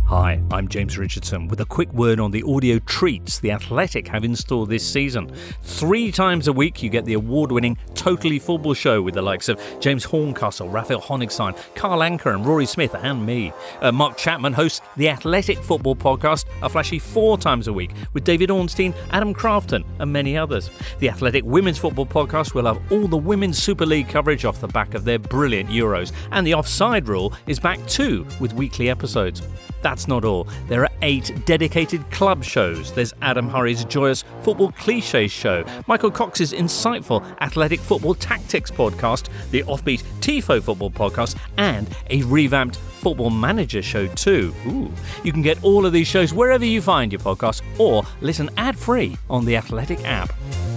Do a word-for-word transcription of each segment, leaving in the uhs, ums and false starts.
Hi, I'm James Richardson with a quick word on the audio treats The Athletic have in store this season. Three times a week you get the award-winning Totally Football Show with the likes of James Horncastle, Raphael Honigstein, Carl Anker and Rory Smith and me. Uh, Mark Chapman hosts The Athletic Football Podcast a flashy four times a week with David Ornstein, Adam Crafton and many others. The Athletic Women's Football Podcast will have all the Women's Super League coverage off the back of their brilliant Euros. And The Offside Rule is back too with weekly episodes. That's not all. There are eight dedicated club shows. There's Adam Hurrey's joyous football cliches show, Michael Cox's insightful athletic football tactics podcast, the offbeat Tifo football podcast, and a revamped football manager show too. Ooh. You can get all of these shows wherever you find your podcasts or listen ad-free on the Athletic app.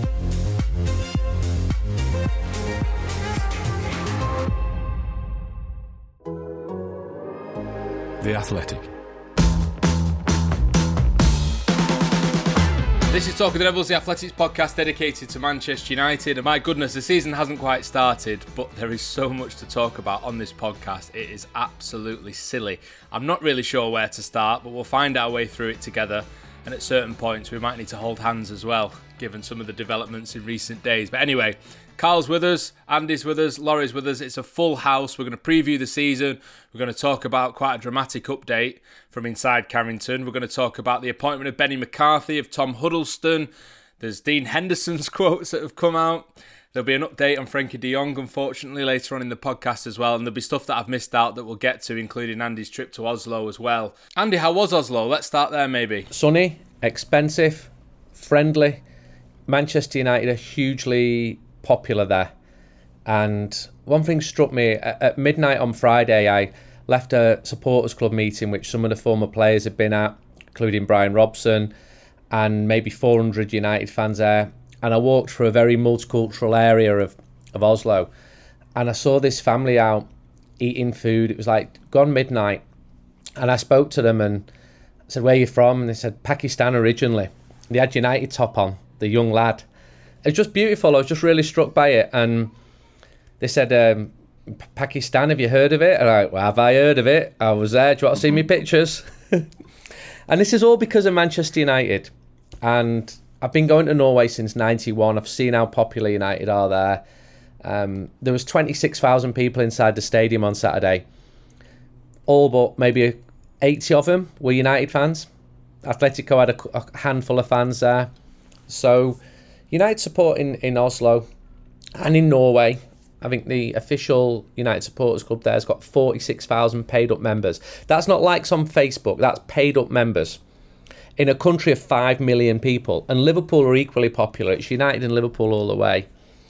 The Athletic. This is Talk of the Devils, the Athletics podcast dedicated to Manchester United. And my goodness, the season hasn't quite started, but there is so much to talk about on this podcast. It is absolutely silly. I'm not really sure where to start, but we'll find our way through it together. And at certain points, we might need to hold hands as well, given some of the developments in recent days. But anyway, Carl's with us, Andy's with us, Laurie's with us. It's a full house. We're going to preview the season. We're going to talk about quite a dramatic update from inside Carrington. We're going to talk about the appointment of Benny McCarthy, of Tom Huddleston. There's Dean Henderson's quotes that have come out. There'll be an update on Frankie de Jong, unfortunately, later on in the podcast as well. And there'll be stuff that I've missed out that we'll get to, including Andy's trip to Oslo as well. Andy, how was Oslo? Let's start there, maybe. Sunny, expensive, friendly. Manchester United are hugely popular there. And one thing struck me, at midnight on Friday, I left a supporters club meeting which some of the former players had been at, including Brian Robson, and maybe four hundred United fans there. And I walked through a very multicultural area of, of Oslo, and I saw this family out eating food. It was like gone midnight, and I spoke to them and I said, "Where are you from?" And they said, "Pakistan originally." They had United top on, the young lad. It was just beautiful. I was just really struck by it. And they said, um, "Pakistan, have you heard of it?" And I went, "Well, have I heard of it? I was there. Do you want to see me pictures?" And this is all because of Manchester United. And I've been going to Norway since ninety-one. I've seen how popular United are there. Um, there was twenty-six thousand people inside the stadium on Saturday. All but maybe eighty of them were United fans. Atletico had a, a handful of fans there. So United support in, in Oslo and in Norway. I think the official United Supporters Club there has got forty-six thousand paid up members. That's not likes on Facebook, that's paid up members. In a country of five million people. And Liverpool are equally popular. It's United and Liverpool all the way.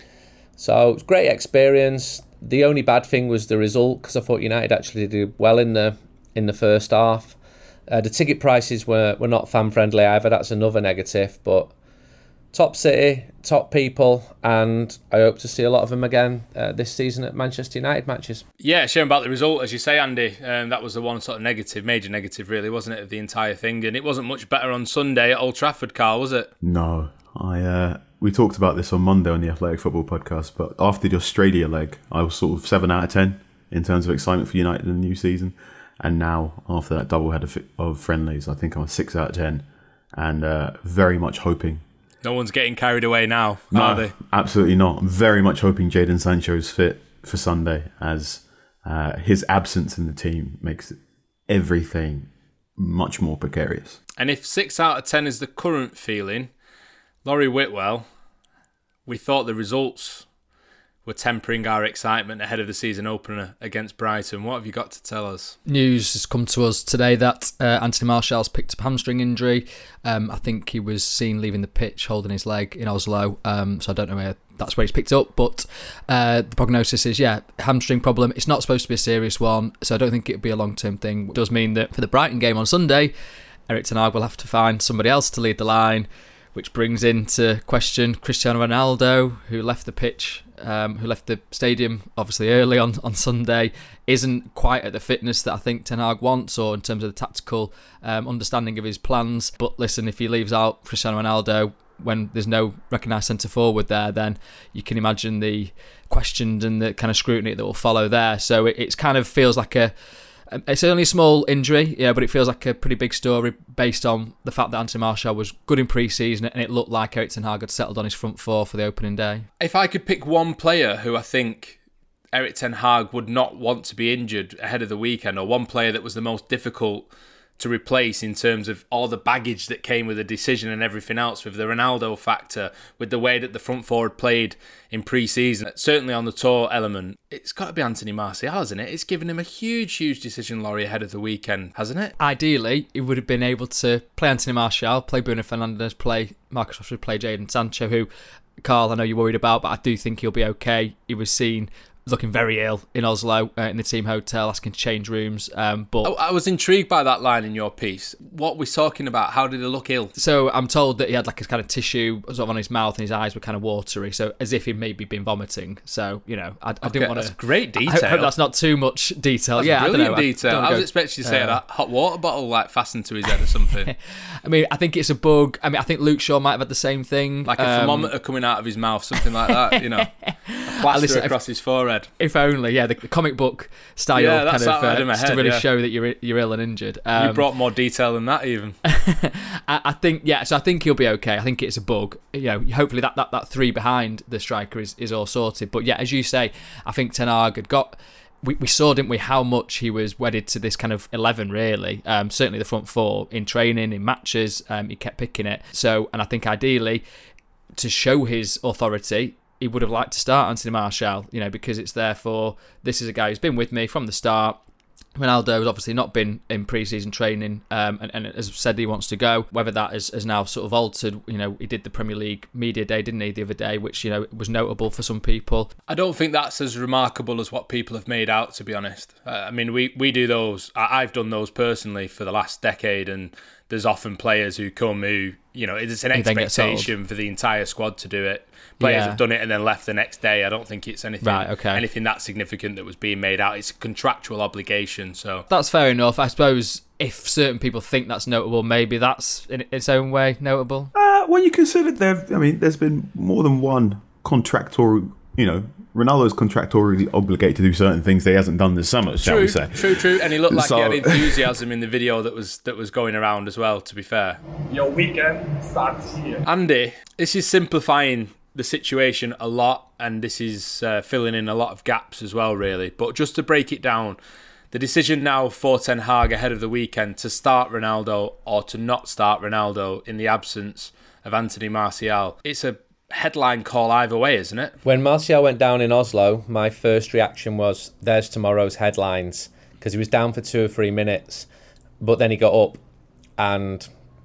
So it was a great experience. The only bad thing was the result, because I thought United actually did well in the in the first half. Uh, the ticket prices were, were not fan friendly either. That's another negative. But top city, top people, and I hope to see a lot of them again uh, this season at Manchester United matches. Yeah, shame about the result, as you say, Andy. Um, that was the one sort of negative, major negative, really, wasn't it, of the entire thing? And it wasn't much better on Sunday at Old Trafford, Carl, was it? No, I. Uh, we talked about this on Monday on the Athletic Football Podcast, but after the Australia leg, I was sort of seven out of ten in terms of excitement for United in the new season. And now, after that double header of friendlies, I think I'm a six out of ten, and uh, very much hoping. No one's getting carried away now, no, are they? Absolutely not. I'm very much hoping Jadon Sancho's fit for Sunday, as uh, his absence in the team makes everything much more precarious. And if six out of ten is the current feeling, Laurie Whitwell, we thought the results were tempering our excitement ahead of the season opener against Brighton. What have you got to tell us? News has come to us today that uh, Anthony Martial's picked up hamstring injury. Um, I think he was seen leaving the pitch holding his leg in Oslo, um, so I don't know where that's where he's picked up, but uh, the prognosis is, yeah, hamstring problem. It's not supposed to be a serious one, so I don't think it'll be a long-term thing. It does mean that for the Brighton game on Sunday, Erik ten Hag will have to find somebody else to lead the line, which brings into question Cristiano Ronaldo, who left the pitch, um, who left the stadium obviously early on, on Sunday, isn't quite at the fitness that I think Ten Hag wants, or in terms of the tactical um, understanding of his plans. But listen, if he leaves out Cristiano Ronaldo when there's no recognised centre forward there, then you can imagine the questions and the kind of scrutiny that will follow there. So it it's kind of feels like a It's only a small injury, yeah, but it feels like a pretty big story based on the fact that Anthony Martial was good in pre-season and it looked like Erik ten Hag had settled on his front four for the opening day. If I could pick one player who I think Erik ten Hag would not want to be injured ahead of the weekend, or one player that was the most difficult to replace in terms of all the baggage that came with the decision and everything else, with the Ronaldo factor, with the way that the front four had played in pre-season, certainly on the tour element, it's got to be Anthony Martial, hasn't it? It's given him a huge, huge decision, Laurie, ahead of the weekend, hasn't it? Ideally, he would have been able to play Anthony Martial, play Bruno Fernandes, play Marcus Rashford, play Jadon Sancho, who, Carl, I know you're worried about, but I do think he'll be okay. He was seen looking very ill in Oslo uh, in the team hotel, asking to change rooms. Um, but I, I was intrigued by that line in your piece. What we're talking about, how did he look ill? So I'm told that he had like a kind of tissue sort of on his mouth and his eyes were kind of watery, so as if he'd maybe been vomiting. So, you know, I, I okay, didn't want to... That's great detail. I hope, hope that's not too much detail. That's yeah, brilliant I don't know. detail. I, I, I was go, expecting you to say uh, a hot water bottle like fastened to his head or something. I mean, I think it's a bug. I mean, I think Luke Shaw might have had the same thing. Like a um, thermometer coming out of his mouth, something like that, you know. A plaster listen, across if, his forehead. If only, yeah, the, the comic book style Yeah, kind that's of out uh, of my just to head, really yeah. show that you're you're ill and injured. Um, you brought more detail than that even. I, I think, yeah, so I think he'll be okay. I think it's a bug. You know, hopefully that, that, that three behind the striker is, is all sorted. But yeah, as you say, I think Ten Hag had got... We, we saw, didn't we, how much he was wedded to this kind of eleven, really. Um, certainly the front four in training, in matches, um, he kept picking it. So, and I think ideally, to show his authority, he would have liked to start Anthony Martial, you know, because it's therefore, this is a guy who's been with me from the start. Ronaldo has obviously not been in pre-season training um, and, and has said he wants to go. Whether that has, has now sort of altered, you know, he did the Premier League media day, didn't he, the other day, which, you know, was notable for some people. I don't think that's as remarkable as what people have made out, to be honest. Uh, I mean, we, we do those, I, I've done those personally for the last decade, and there's often players who come who, you know, it's an expectation for the entire squad to do it. Players Yeah. have done it and then left the next day. I don't think it's anything Right, okay. anything that significant that was being made out. It's a contractual obligation, so... That's fair enough. I suppose if certain people think that's notable, maybe that's in its own way notable. Uh, when you consider there, I mean, there's been more than one contractual, you know, Ronaldo's contractually obligated to do certain things that he hasn't done this summer, shall True, we say. true, true. And he looked like So- he had enthusiasm in the video that was that was going around as well, to be fair. Your weekend starts here. Andy, this is simplifying the situation a lot, and this is uh, filling in a lot of gaps as well, really. But just to break it down, the decision now for Ten Hag ahead of the weekend to start Ronaldo or to not start Ronaldo in the absence of Anthony Martial, it's a headline call either way, isn't it? When Martial went down in Oslo, my first reaction was, there's tomorrow's headlines, because he was down for two or three minutes, but then he got up and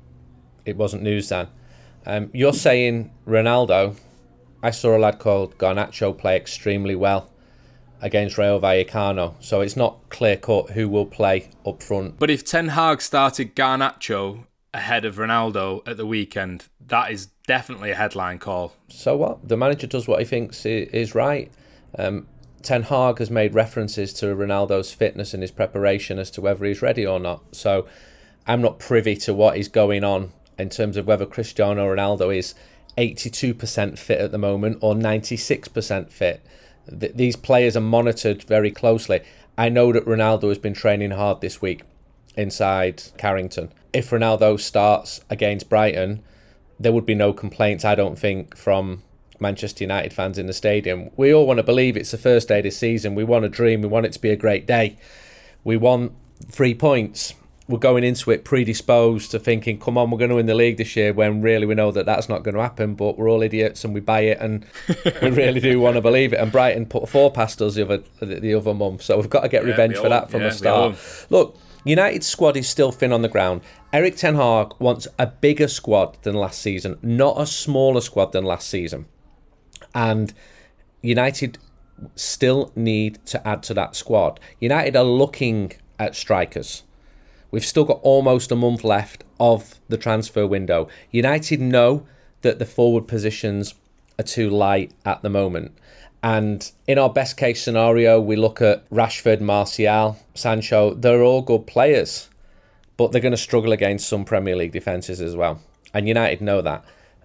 it wasn't news then. Um, you're saying Ronaldo. I saw a lad called Garnacho play extremely well against Rayo Vallecano, so it's not clear-cut who will play up front. But if Ten Hag started Garnacho ahead of Ronaldo at the weekend, that is definitely a headline call. So what? The manager does what he thinks is right. Um, Ten Hag has made references to Ronaldo's fitness and his preparation as to whether he's ready or not. So I'm not privy to what is going on in terms of whether Cristiano Ronaldo is eighty-two percent fit at the moment or ninety-six percent fit. Th- these players are monitored very closely. I know that Ronaldo has been training hard this week inside Carrington. If Ronaldo starts against Brighton, there would be no complaints, I don't think, from Manchester United fans in the stadium. We all want to believe it's the first day of the season. We want to dream. We want it to be a great day. We want three points. We're going into it predisposed to thinking, come on, we're going to win the league this year, when really we know that that's not going to happen, but we're all idiots and we buy it and we really do want to believe it. And Brighton put four past us the other, the other month, so we've got to get Yeah, revenge we for own. that from Yeah, the we start. own. Look, United's squad is still thin on the ground. Erik Ten Hag wants a bigger squad than last season, not a smaller squad than last season. And United still need to add to that squad. United are looking at strikers. We've still got almost a month left of the transfer window. United know that the forward positions are too light at the moment. And in our best case scenario, we look at Rashford, Martial, Sancho. They're all good players, but they're going to struggle against some Premier League defences as well. And United know that.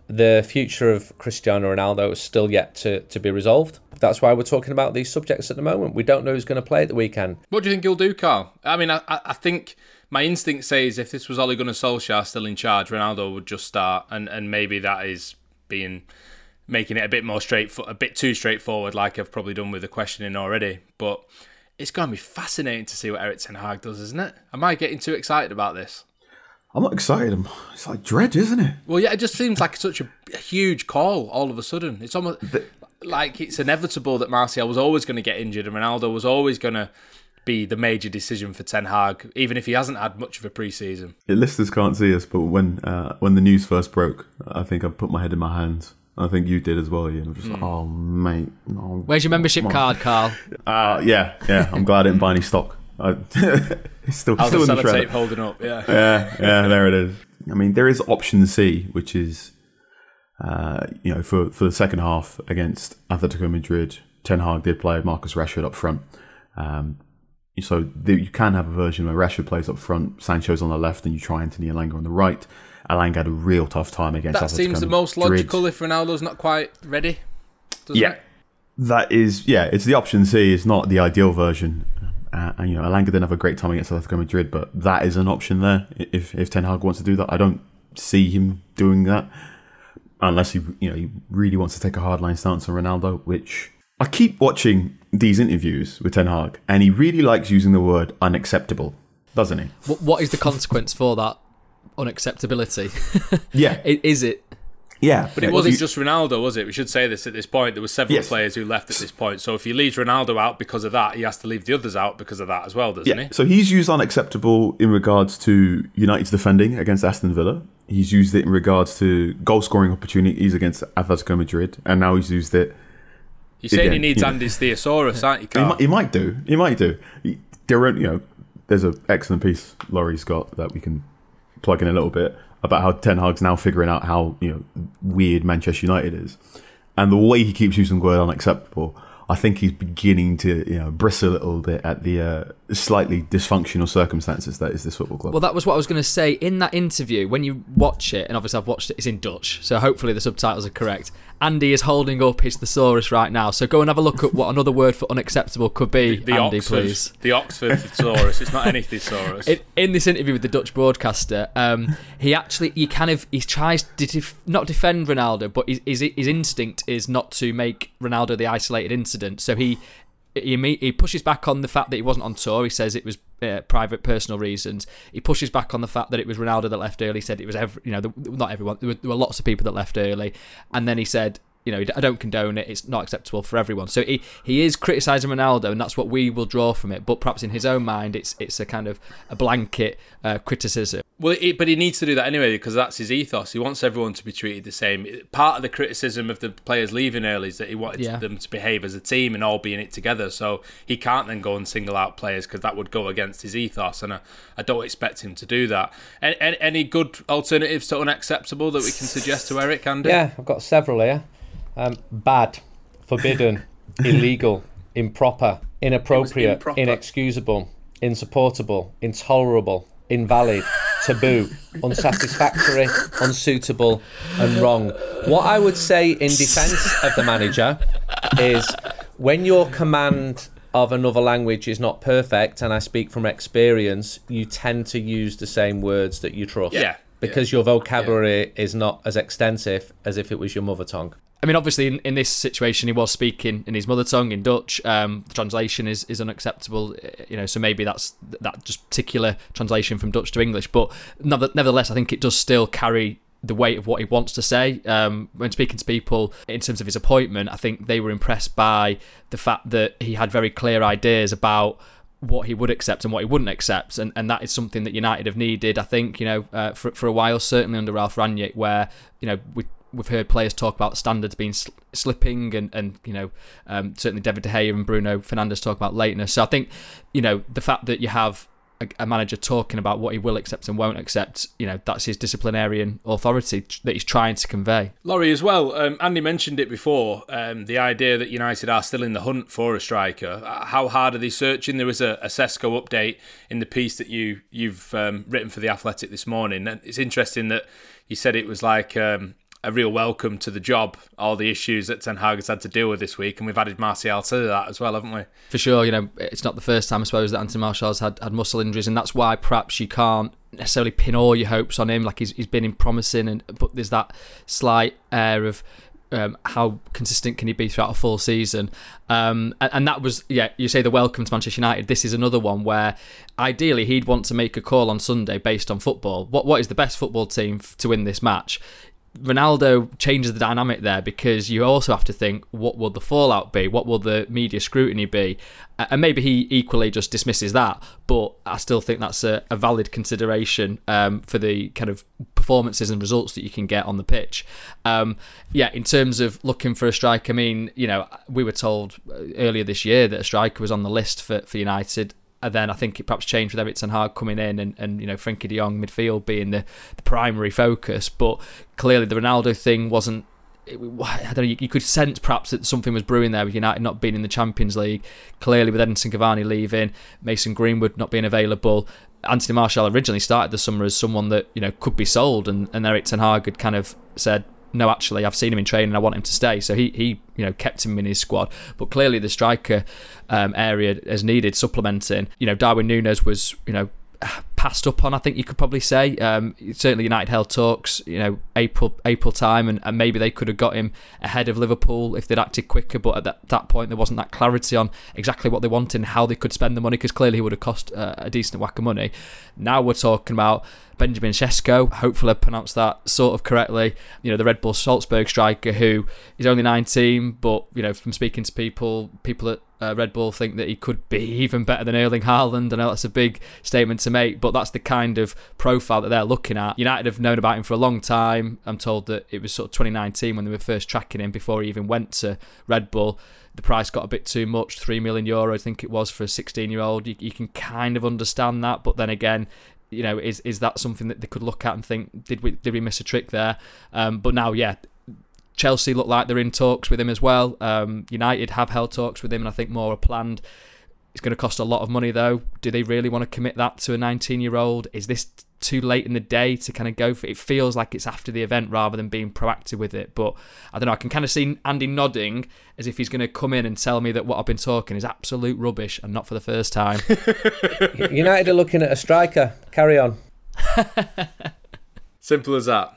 The future of Cristiano Ronaldo is still yet to, to be resolved. That's why we're talking about these subjects at the moment. We don't know who's going to play at the weekend. What do you think he'll do, Carl? I mean, I, I think my instinct says if this was Ole Gunnar Solskjaer still in charge, Ronaldo would just start, and, and maybe that is being making it a bit more straight, a bit too straightforward, like I've probably done with the questioning already. But it's going to be fascinating to see what Erik ten Hag does, isn't it? Am I getting too excited about this? I'm not excited. I'm, it's like dread, isn't it? Well, yeah, it just seems like such a, a huge call all of a sudden. It's almost the, like it's inevitable that Martial was always going to get injured and Ronaldo was always going to be the major decision for Ten Hag, even if he hasn't had much of a pre-season. Yeah, listeners can't see us, but when uh, when the news first broke, I think I put my head in my hands. I think you did as well, Ian. I'm just mm. like, oh, mate. No, Where's your membership card, Carl? Uh, yeah, yeah. I'm glad I didn't buy any stock. I, it's still, How's still the in the sellotape holding up? Yeah. yeah, yeah, there it is. I mean, there is option C, which is, uh, you know, for, for the second half against Atletico Madrid, Ten Hag did play Marcus Rashford up front. Um, so the, you can have a version where Rashford plays up front, Sancho's on the left, and you try Anthony Elanga on the right. Elanga had a real tough time against that Atletico seems the Madrid. most logical if Ronaldo's not quite ready, doesn't yeah. it? That is, yeah, it's the option C. It's not the ideal version. Uh, and, you know, Elanga didn't have a great time against Atletico Madrid, but that is an option there. If if Ten Hag wants to do that, I don't see him doing that unless he, you know, he really wants to take a hardline stance on Ronaldo. Which I keep watching these interviews with Ten Hag, and he really likes using the word unacceptable, doesn't he? What What is the consequence for that unacceptability? Yeah, is it? Yeah, but it wasn't just Ronaldo, was it? We should say this at this point. There were several yes. players who left at this point. So if he leaves Ronaldo out because of that, he has to leave the others out because of that as well, doesn't yeah. he? So he's used unacceptable in regards to United's defending against Aston Villa. He's used it in regards to goal scoring opportunities against Atletico Madrid, and now he's used it. You're saying again, he needs you know. Andy's thesaurus, aren't you, Carl? He might, he might do. He might do. He, there, you know, there's an excellent piece Laurie's got that we can plug in a little bit about how Ten Hag's now figuring out how, you know, weird Manchester United is, and the way he keeps using the word unacceptable. I think he's beginning to, you know, bristle a little bit at the uh, slightly dysfunctional circumstances that is this football club. Well, that was what I was going to say. In that interview, when you watch it, and obviously I've watched it, it's in Dutch, so hopefully the subtitles are correct. Andy is holding up his thesaurus right now, so go and have a look at what another word for unacceptable could be, the, the Andy, Oxford, please. The Oxford thesaurus. It's not any thesaurus. In, in this interview with the Dutch broadcaster, um, he actually, he kind of, he tries to def- not defend Ronaldo, but his, his, his instinct is not to make Ronaldo the isolated incident. So he, he he pushes back on the fact that he wasn't on tour. He says it was uh, private, personal reasons. He pushes back on the fact that it was Ronaldo that left early. He said it was every, you know, the, not everyone. There were, there were lots of people that left early, and then he said, you know, I don't condone it. It's not acceptable for everyone. So he, he is criticising Ronaldo, and that's what we will draw from it. But perhaps in his own mind, it's it's a kind of a blanket uh, criticism. Well, it, but he needs to do that anyway because that's his ethos. He wants everyone to be treated the same. Part of the criticism of the players leaving early is that he wanted Yeah. them to behave as a team and all be in it together. So he can't then go and single out players because that would go against his ethos, and I, I don't expect him to do that. Any, any, any good alternatives to unacceptable that we can suggest to Eric, Andy? Yeah, I've got several here. Um, bad, forbidden, illegal, improper, inappropriate, improper. inexcusable, insupportable, intolerable, invalid, taboo, unsatisfactory, unsuitable, and wrong. What I would say in defence of the manager is when your command of another language is not perfect, and I speak from experience, you tend to use the same words that you trust. Yeah. Because yeah. your vocabulary yeah. is not as extensive as if it was your mother tongue. I mean, obviously, in, in this situation, he was speaking in his mother tongue, in Dutch. Um, the translation is, is unacceptable, you know. So maybe that's that just particular translation from Dutch to English. But nevertheless, I think it does still carry the weight of what he wants to say. Um, when speaking to people in terms of his appointment, I think they were impressed by the fact that he had very clear ideas about what he would accept and what he wouldn't accept, and, and that is something that United have needed, I think, you know, uh, for for a while, certainly under Ralf Rangnick, where, you know, we. We've heard players talk about standards being sl- slipping and, and you know, um, certainly David De Gea and Bruno Fernandes talk about lateness. So I think, you know, the fact that you have a, a manager talking about what he will accept and won't accept, you know, that's his disciplinarian authority that he's trying to convey. Laurie, as well, um, Andy mentioned it before, um, the idea that United are still in the hunt for a striker. How hard are they searching? There was a, a Sesko update in the piece that you, you've um, written for The Athletic this morning. And it's interesting that you said it was like... Um, a real welcome to the job, all the issues that Ten Hag has had to deal with this week, and we've added Martial to that as well, haven't we? For sure, you know, it's not the first time, I suppose, that Anthony Martial's had, had muscle injuries, and that's why perhaps you can't necessarily pin all your hopes on him. Like, he's he's been in promising, and but there's that slight air of Um, how consistent can he be throughout a full season? Um, and, and that was, yeah, you say the welcome to Manchester United. This is another one where ideally he'd want to make a call on Sunday based on football. What What is the best football team f- to win this match? Ronaldo changes the dynamic there, because you also have to think, what will the fallout be? What will the media scrutiny be? Uh, and maybe he equally just dismisses that, but I still think that's a, a valid consideration um, for the kind of performances and results that you can get on the pitch. Um, yeah, in terms of looking for a striker, I mean, you know, we were told earlier this year that a striker was on the list for, for United. And then I think it perhaps changed with Erik ten Hag coming in, and, and you know, Frenkie de Jong midfield being the, the primary focus. But clearly the Ronaldo thing wasn't, it, I don't know, you, you could sense perhaps that something was brewing there with United not being in the Champions League. Clearly with Edinson Cavani leaving, Mason Greenwood not being available, Anthony Martial originally started the summer as someone that, you know, could be sold, and, and Erik ten Hag had kind of said, no, actually, I've seen him in training, I want him to stay. So he, he you know, kept him in his squad. But clearly the striker um, area has needed supplementing. You know, Darwin Núñez was, you know, passed up on, I think you could probably say. Um, certainly United held talks, you know, April April time, and, and maybe they could have got him ahead of Liverpool if they'd acted quicker, but at that, that point there wasn't that clarity on exactly what they wanted and how they could spend the money, because clearly he would have cost uh, a decent whack of money. Now we're talking about Benjamin Sesko, hopefully I pronounced that sort of correctly, you know, the Red Bull Salzburg striker, who is only nineteen, but, you know, from speaking to people, people at uh, Red Bull think that he could be even better than Erling Haaland. I know that's a big statement to make, but that's the kind of profile that they're looking at. United have known about him for a long time. I'm told that it was sort of twenty nineteen when they were first tracking him before he even went to Red Bull. The price got a bit too much, three million euro I think it was for a sixteen year old. You, you can kind of understand that, but then again, you know, is is that something that they could look at and think, did we did we miss a trick there? Um, but now, yeah, Chelsea look like they're in talks with him as well. Um, United have held talks with him, and I think more are planned. It's going to cost a lot of money, though. Do they really want to commit that to a nineteen-year-old? Is this too late in the day to kind of go for it? It feels like it's after the event rather than being proactive with it. But I don't know, I can kind of see Andy nodding as if he's going to come in and tell me that what I've been talking is absolute rubbish, and not for the first time. United are looking at a striker. Carry on. Simple as that.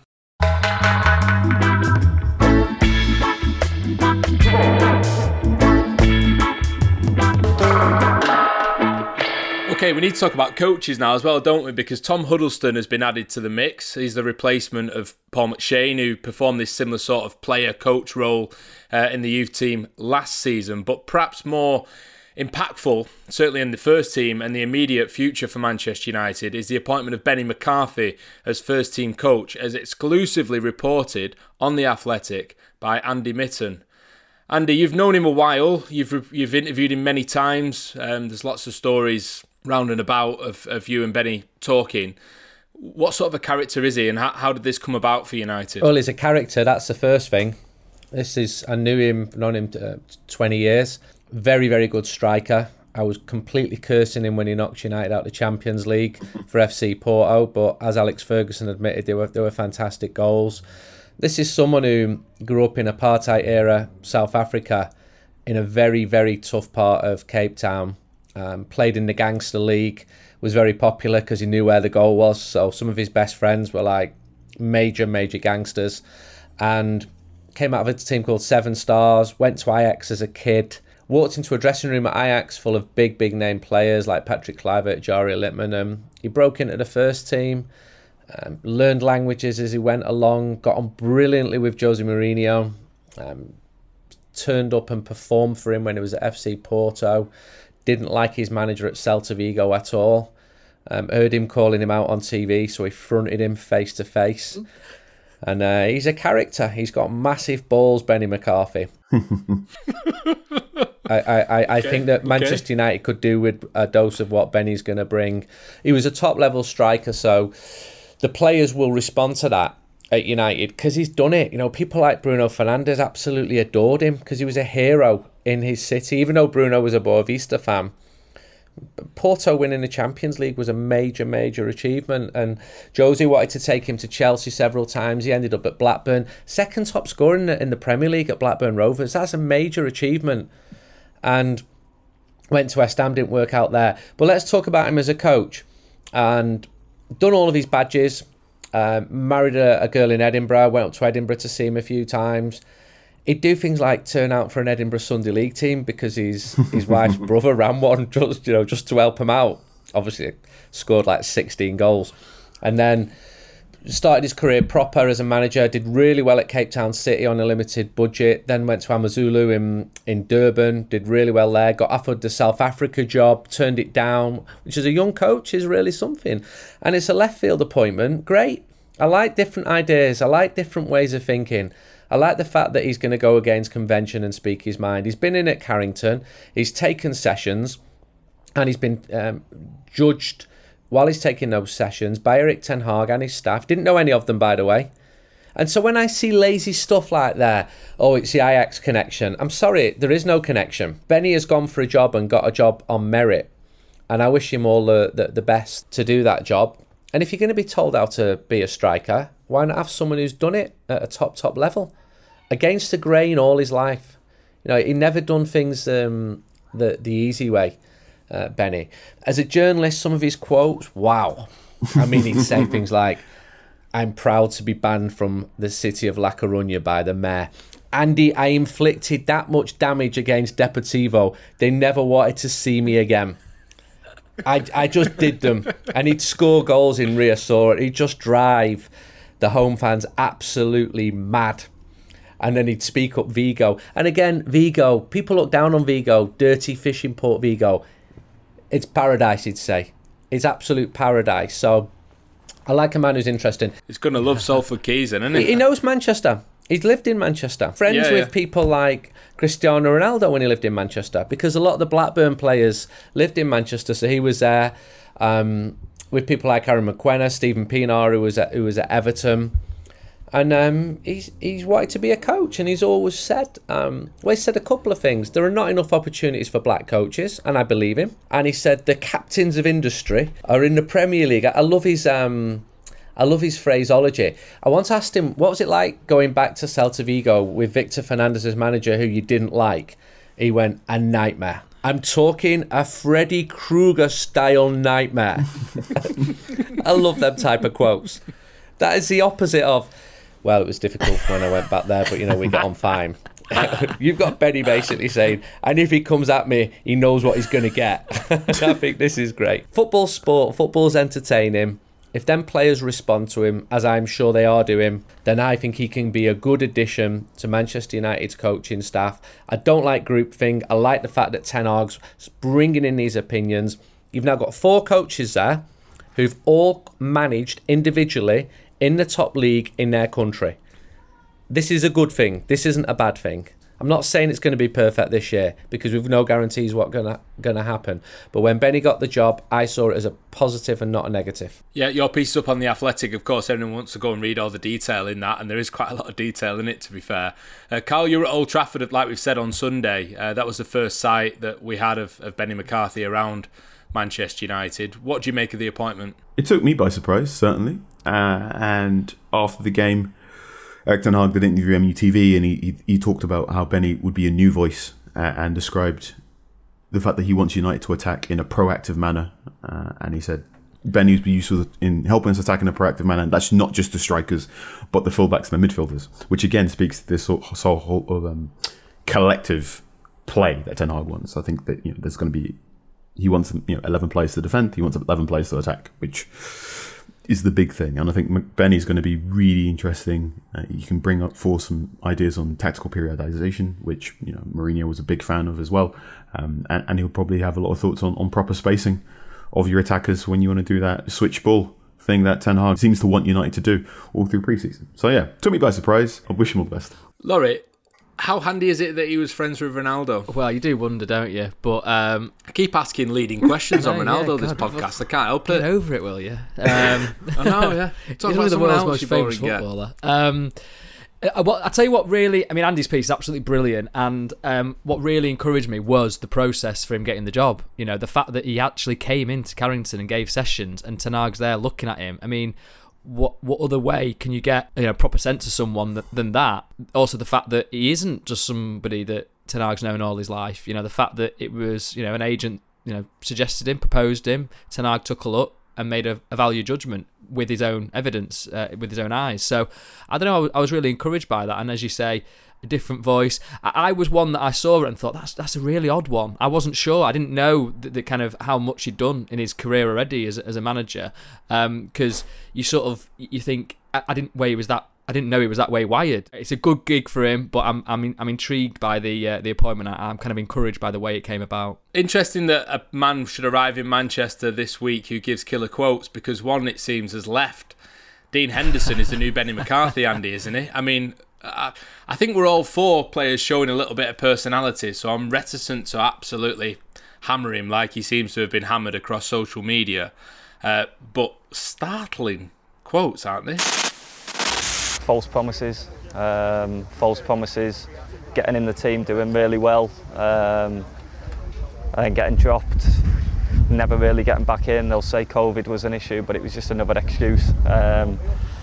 Okay, we need to talk about coaches now as well, don't we? Because Tom Huddleston has been added to the mix. He's the replacement of Paul McShane, who performed this similar sort of player-coach role uh, in the youth team last season, but perhaps more impactful, certainly in the first team and the immediate future for Manchester United, is the appointment of Benny McCarthy as first-team coach, as exclusively reported on The Athletic by Andy Mitten. Andy, you've known him a while. You've you've interviewed him many times. Um, there's lots of stories round and about of, of you and Benny talking. What sort of a character is he, and how, how did this come about for United? Well, he's a character, that's the first thing. This is, I knew him, known him uh, twenty years. Very, very good striker. I was completely cursing him when he knocked United out of the Champions League for F C Porto, but as Alex Ferguson admitted, they were they were fantastic goals. This is someone who grew up in apartheid era South Africa, in a very, very tough part of Cape Town. Um, played in the Gangster League, was very popular because he knew where the goal was. So some of his best friends were like major, major gangsters, and came out of a team called Seven Stars, went to Ajax as a kid, walked into a dressing room at Ajax full of big, big name players like Patrick Kluivert, Jari Litmanen. Um, he broke into the first team, um, learned languages as he went along, got on brilliantly with Jose Mourinho, um, turned up and performed for him when he was at F C Porto. Didn't like his manager at Celta Vigo at all. Um, heard him calling him out on T V, so he fronted him face to face. And uh, he's a character. He's got massive balls, Benny McCarthy. I, I, I okay. think that Manchester okay. United could do with a dose of what Benny's going to bring. He was a top-level striker, so the players will respond to that at United because he's done it. You know, people like Bruno Fernandes absolutely adored him because he was a hero in his city. Even though Bruno was a Boavista fan, Porto winning the Champions League was a major, major achievement. And Josie wanted to take him to Chelsea several times. He ended up at Blackburn. Second top scorer in the, in the Premier League at Blackburn Rovers. That's a major achievement. And went to West Ham, didn't work out there. But let's talk about him as a coach. And done all of his badges. Uh, married a, a girl in Edinburgh. Went up to Edinburgh to see him a few times. He'd do things like turn out for an Edinburgh Sunday League team because his his wife's brother ran one, just you know, just to help him out. Obviously, scored like sixteen goals, and then started his career proper as a manager. Did really well at Cape Town City on a limited budget. Then went to Amazulu in in Durban. Did really well there. Got offered the South Africa job. Turned it down, which as a young coach is really something. And it's a left field appointment. Great. I like different ideas. I like different ways of thinking. I like the fact that he's going to go against convention and speak his mind. He's been in at Carrington. He's taken sessions and he's been um, judged while he's taking those sessions by Erik ten Hag and his staff. Didn't know any of them, by the way. And so when I see lazy stuff like that, oh, it's the Ajax connection. I'm sorry, there is no connection. Benny has gone for a job and got a job on merit. And I wish him all the, the, the best to do that job. And if you're going to be told how to be a striker, why not have someone who's done it at a top, top level? Against the grain all his life. You know, he never done things um, the, the easy way, uh, Benny. As a journalist, some of his quotes, wow. I mean, he'd say things like, I'm proud to be banned from the city of La Coruña by the mayor. Andy, I inflicted that much damage against Deportivo. They never wanted to see me again. I, I just did them. And he'd score goals in Riazor. He'd just drive the home fans absolutely mad. And then he'd speak up Vigo. And again, Vigo, people look down on Vigo, dirty fishing port Vigo. It's paradise, he'd say. It's absolute paradise. So I like a man who's interesting. He's going to love Salford Keys, then, isn't he? He knows Manchester. He's lived in Manchester. Friends yeah, with yeah. people like Cristiano Ronaldo when he lived in Manchester, because a lot of the Blackburn players lived in Manchester, so he was there. Um, with people like Aaron McQuena, Stephen Pienaar, who was at, who was at Everton. And um, he's he's wanted to be a coach, and he's always said, um, well, he said a couple of things. There are not enough opportunities for black coaches, and I believe him. And he said the captains of industry are in the Premier League. I love his um, I love his phraseology. I once asked him, what was it like going back to Celta Vigo with Victor Fernandez as manager, who you didn't like? He went, a nightmare. I'm talking a Freddy Krueger style nightmare. I love them type of quotes. That is the opposite of, well, it was difficult when I went back there, but, you know, we got on fine. You've got Benny basically saying, and if he comes at me, he knows what he's going to get. I think this is great. Football's sport. Football's entertaining. If them players respond to him, as I'm sure they are doing, then I think he can be a good addition to Manchester United's coaching staff. I don't like groupthink. I like the fact that Ten Hag's bringing in these opinions. You've now got four coaches there who've all managed individually in the top league in their country. This is a good thing. This isn't a bad thing. I'm not saying it's going to be perfect this year because we've no guarantees what's going to going to happen. But when Benny got the job, I saw it as a positive and not a negative. Yeah, your piece is up on The Athletic. Of course, everyone wants to go and read all the detail in that, and there is quite a lot of detail in it, to be fair. Uh, Carl, you were at Old Trafford, like we've said, on Sunday. Uh, that was the first sight that we had of, of Benny McCarthy around Manchester United. What do you make of the appointment? It took me by surprise, certainly. Uh, and after the game, Erik ten Hag did an interview with M U T V, and he, he he talked about how Benny would be a new voice uh, and described the fact that he wants United to attack in a proactive manner. Uh, and he said Benny would be useful in helping us attack in a proactive manner. And that's not just the strikers, but the fullbacks and the midfielders, which again speaks to this sort of, of um, collective play that Ten Hag wants. I think that, you know, there's going to be, he wants, you know, eleven players to defend, he wants eleven players to attack, which is the big thing. And I think Benny's going to be really interesting. Uh, you can bring up for some ideas on tactical periodization, which, you know, Mourinho was a big fan of as well. Um, and, and he'll probably have a lot of thoughts on, on proper spacing of your attackers when you want to do that switch ball thing that Ten Hag seems to want United to do all through pre-season. So yeah, took me by surprise. I wish him all the best. Laurie, how handy is it that he was friends with Ronaldo? Well, you do wonder, don't you? But um, I keep asking leading questions on Ronaldo yeah, this God, podcast. I can't help it. Get over it, will you? Um, I know, yeah. Talk he's about one of the someone world's else most you've famous already footballer. Um, Uh, well, I tell you what really, I mean, Andy's piece is absolutely brilliant, and um, what really encouraged me was the process for him getting the job. You know, the fact that he actually came into Carrington and gave sessions, and Ten Hag's there looking at him. I mean, what what other way can you get, you know, proper sense to someone that, than that? Also, the fact that he isn't just somebody that Ten Hag's known all his life. You know, the fact that it was, you know, an agent, you know, suggested him, proposed him, Ten Hag took a look and made a, a value judgment with his own evidence, uh, with his own eyes. So, I don't know, I was really encouraged by that. And as you say, a different voice. I, I was one that I saw it and thought, that's that's a really odd one. I wasn't sure. I didn't know the, the kind of how much he'd done in his career already as, as a manager. Because um, you sort of, you think, I, I didn't, where he was that, I didn't know he was that way wired. It's a good gig for him, but I'm I'm I'm intrigued by the uh, the appointment. I'm kind of encouraged by the way it came about. Interesting that a man should arrive in Manchester this week who gives killer quotes, because one, it seems, has left. Dean Henderson is the new Benny McCarthy, Andy, isn't he? I mean, I, I think we're all for players showing a little bit of personality, so I'm reticent to absolutely hammer him like he seems to have been hammered across social media. Uh, but startling quotes, aren't they? False promises, um, false promises, getting in the team, doing really well, um, and then getting dropped, never really getting back in. They'll say COVID was an issue, but it was just another excuse. Um,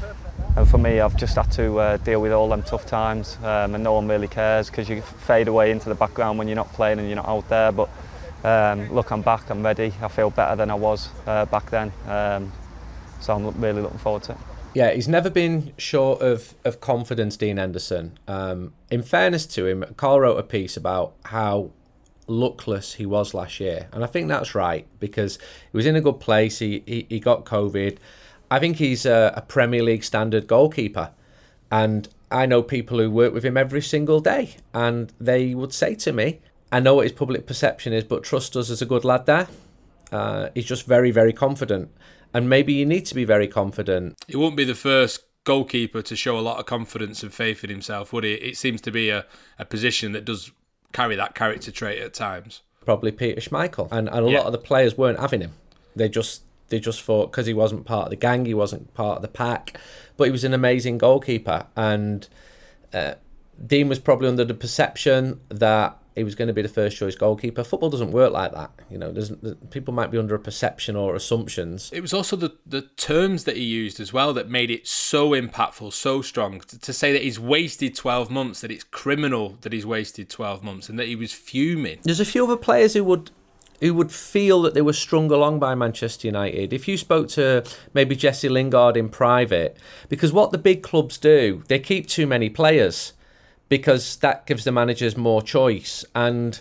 and for me, I've just had to uh, deal with all them tough times, um, and no one really cares, because you fade away into the background when you're not playing and you're not out there. But um, look, I'm back, I'm ready. I feel better than I was uh, back then, um, so I'm really looking forward to it. Yeah, he's never been short of, of confidence, Dean Henderson. Um, in fairness to him, Carl wrote a piece about how luckless he was last year. And I think that's right, because he was in a good place. He he, he got COVID. I think he's a, a Premier League standard goalkeeper. And I know people who work with him every single day. And they would say to me, I know what his public perception is, but trust us as a good lad there. Uh, he's just very, very confident. And maybe you need to be very confident. He won't be the first goalkeeper to show a lot of confidence and faith in himself, would he? It seems to be a, a position that does carry that character trait at times. Probably Peter Schmeichel. And, and a yeah. lot of the players weren't having him. They just they just thought, because he wasn't part of the gang, he wasn't part of the pack, but he was an amazing goalkeeper. And uh, Dean was probably under the perception that he was going to be the first choice goalkeeper. Football doesn't work like that. You know, there's, people might be under a perception or assumptions. It was also the, the terms that he used as well that made it so impactful, so strong. To, to say that he's wasted twelve months, that it's criminal that he's wasted twelve months, and that he was fuming. There's a few other players who would who would feel that they were strung along by Manchester United. If you spoke to maybe Jesse Lingard in private, because what the big clubs do, they keep too many players, because that gives the managers more choice. And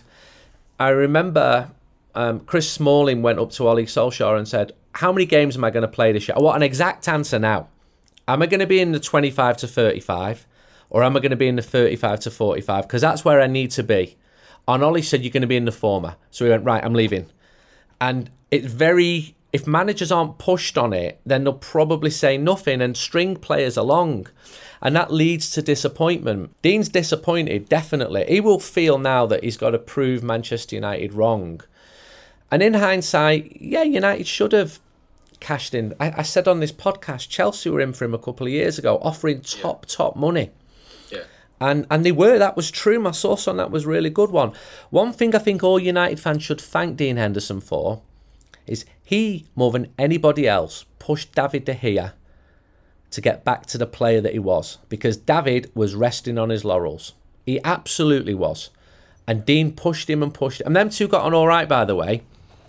I remember um, Chris Smalling went up to Ole Solskjaer and said, how many games am I going to play this year? I want an exact answer now. Am I going to be in the twenty-five to thirty-five, or am I going to be in the thirty-five to forty-five? Because that's where I need to be. And Ole said, you're going to be in the former. So he went, right, I'm leaving. And it's very, if managers aren't pushed on it, then they'll probably say nothing and string players along. And that leads to disappointment. Dean's disappointed, definitely. He will feel now that he's got to prove Manchester United wrong. And in hindsight, yeah, United should have cashed in. I, I said on this podcast, Chelsea were in for him a couple of years ago, offering top, yeah. top money. Yeah. And and they were. That was true. My source on that was a really good one. One thing I think all United fans should thank Dean Henderson for is he, more than anybody else, pushed David De Gea to get back to the player that he was, because David was resting on his laurels. He absolutely was. And Dean pushed him and pushed him. And them two got on all right, by the way.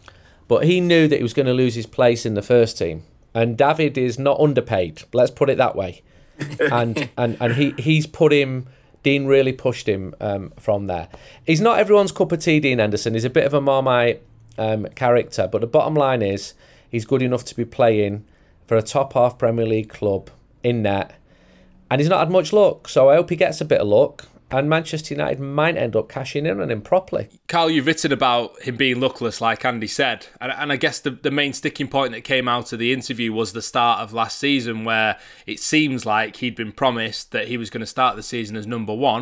But he knew that he was going to lose his place in the first team. And David is not underpaid. Let's put it that way. and and and he he's put him... Dean really pushed him um, from there. He's not everyone's cup of tea, Dean Henderson. He's a bit of a Marmite um, character. But the bottom line is, he's good enough to be playing for a top-half Premier League club in net. And he's not had much luck. So I hope he gets a bit of luck. And Manchester United might end up cashing in on him properly. Carl, you've written about him being luckless, like Andy said. And, and I guess the, the main sticking point that came out of the interview was the start of last season, where it seems like he'd been promised that he was going to start the season as number one.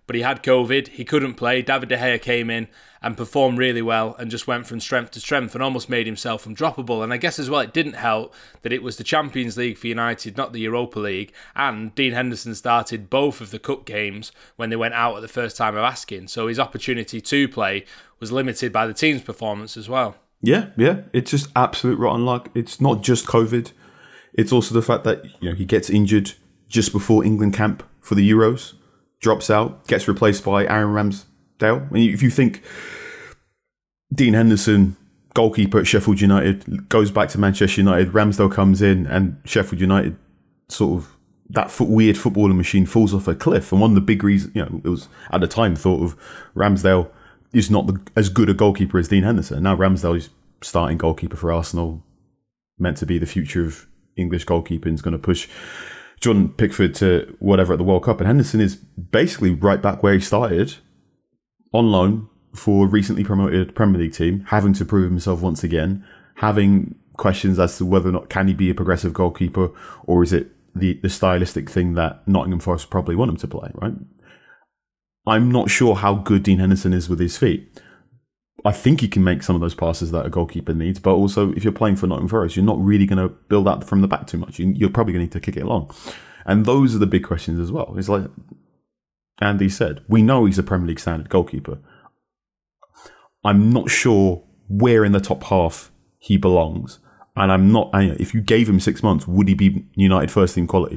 but he had COVID, he couldn't play. David De Gea came in and performed really well and just went from strength to strength and almost made himself undroppable. And I guess as well, it didn't help that it was the Champions League for United, not the Europa League, and Dean Henderson started both of the cup games when they went out at the first time of asking. So his opportunity to play was limited by the team's performance as well. Yeah, yeah. It's just absolute rotten luck. It's not just COVID. It's also the fact that, you know, he gets injured just before England camp for the Euros, drops out, gets replaced by Aaron Ramsdale. I mean, if you think Dean Henderson, goalkeeper at Sheffield United, goes back to Manchester United, Ramsdale comes in, and Sheffield United sort of, that foot, weird footballing machine falls off a cliff. And one of the big reasons, you know, it was at the time thought of Ramsdale is not the, as good a goalkeeper as Dean Henderson. Now Ramsdale is starting goalkeeper for Arsenal, meant to be the future of English goalkeeping, is going to push Jordan Pickford to whatever at the World Cup. And Henderson is basically right back where he started, on loan for a recently promoted Premier League team, having to prove himself once again, having questions as to whether or not can he be a progressive goalkeeper, or is it the, the stylistic thing that Nottingham Forest probably want him to play, right? I'm not sure how good Dean Henderson is with his feet. I think he can make some of those passes that a goalkeeper needs, but also if you're playing for Nottingham Forest, you're not really going to build out from the back too much. You're probably going to need to kick it along. And those are the big questions as well. It's like Andy said, we know he's a Premier League standard goalkeeper. I'm not sure where in the top half he belongs. And I'm not, if you gave him six months, would he be United first team quality?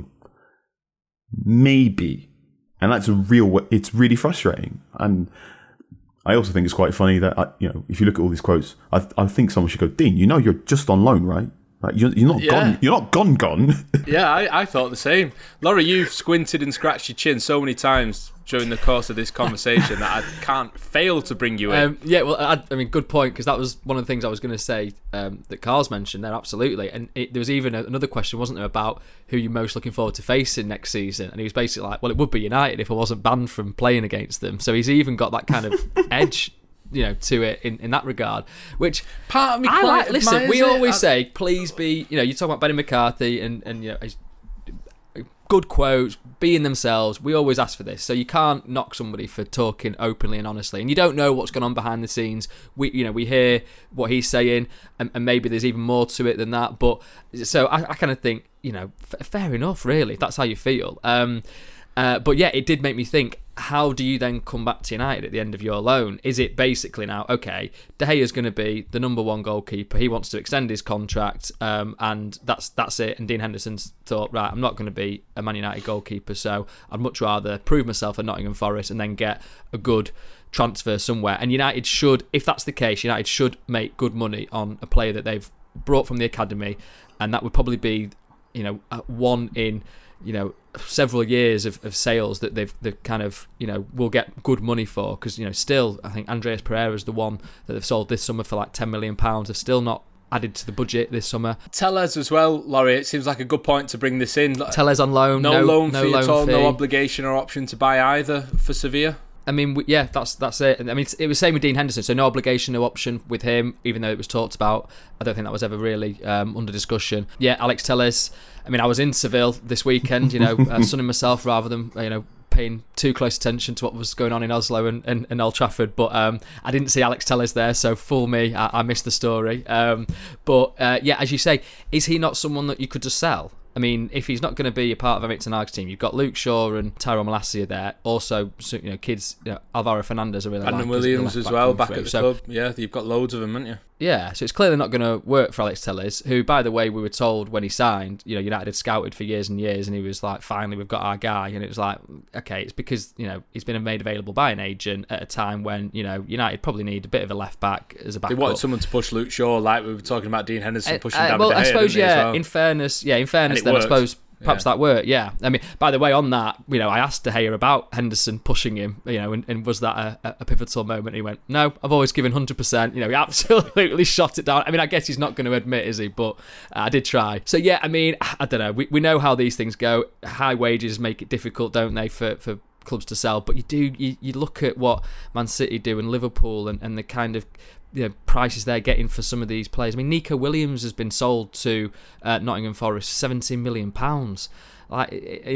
Maybe. And that's a real, it's really frustrating. And I also think it's quite funny that, I, you know, if you look at all these quotes, I, I think someone should go, Dean, you know, you're just on loan, right? Like you're, you're not yeah. gone. You're not gone, gone. Yeah, I, I thought the same. Laurie, you've squinted and scratched your chin so many times during the course of this conversation that I can't fail to bring you in. Um, yeah, well, I, I mean, good point, because that was one of the things I was going to say um, that Carl's mentioned there, absolutely. And it, there was even a, another question, wasn't there, about who you're most looking forward to facing next season. And he was basically like, well, it would be United if I wasn't banned from playing against them. So he's even got that kind of edge, you know, to it in, in that regard, which part of me I quite like. Listen, we it. always I... say, please be, you know, you talk about Benny McCarthy and, and you know, good quotes, being themselves. We always ask for this, so you can't knock somebody for talking openly and honestly. And you don't know what's going on behind the scenes. We, you know, we hear what he's saying, and, and maybe there's even more to it than that. But so I, I kind of think, you know, f- fair enough, really, if that's how you feel. Um, uh, but yeah, it did make me think. How do you then come back to United at the end of your loan? Is it basically now, okay, De Gea's going to be the number one goalkeeper. He wants to extend his contract, um, and that's that's it. And Dean Henderson's thought, right, I'm not going to be a Man United goalkeeper, so I'd much rather prove myself at Nottingham Forest and then get a good transfer somewhere. And United should, if that's the case, United should make good money on a player that they've brought from the academy, and that would probably be, you know, one in, you know, several years of, of sales that they've they've kind of, you know, will get good money for, because, you know, still I think Andreas Pereira is the one that they've sold this summer for like ten million pounds. They've still not added to the budget this summer. Tellez as well, Laurie, it seems like a good point to bring this in. Tellez on loan, no, no loan no fee loan at all, fee. no obligation or option to buy either for Sevilla. I mean, we, yeah, that's that's it. I mean, it was same with Dean Henderson, so no obligation, no option with him, even though it was talked about. I don't think that was ever really um, under discussion. Yeah, Alex Tellez. I mean, I was in Seville this weekend, you know, uh, sunning myself rather than, you know, paying too close attention to what was going on in Oslo and, and, and Old Trafford. But um, I didn't see Alex Tellez there, so fool me, I, I missed the story. Um, but uh, yeah, as you say, is he not someone that you could just sell? I mean, if he's not going to be a part of Erik ten Hag's team, you've got Luke Shaw and Tyrone Malacia there. Also, you know, kids, you know, Alvaro Fernandez are really Brandon like Williams as well, back through. at the so, club. Yeah, you've got loads of them, haven't you? Yeah, so it's clearly not going to work for Alex Tellez, who, by the way, we were told when he signed, you know, United had scouted for years and years, and he was like, finally, we've got our guy. And it was like, okay, it's because, you know, he's been made available by an agent at a time when, you know, United probably need a bit of a left back as a backup. They wanted someone to push Luke Shaw, like we were talking about Dean Henderson uh, pushing uh, David well, De Gea, I suppose, didn't they, yeah, as well? in fairness, yeah, in fairness, then worked. I suppose perhaps yeah. that worked, yeah. I mean, by the way, on that, you know, I asked De Gea about Henderson pushing him, you know, and, and was that a, a pivotal moment? He went, no, I've always given one hundred percent. You know, he absolutely shot it down. I mean, I guess he's not going to admit, is he? But uh, I did try. So, yeah, I mean, I don't know. We, we know how these things go. High wages make it difficult, don't they, for, for clubs to sell? But you do, you, you look at what Man City do and Liverpool and, and the kind of, you know, prices they're getting for some of these players. I mean, Nico Williams has been sold to uh, Nottingham Forest seventeen million pounds. Like, you know,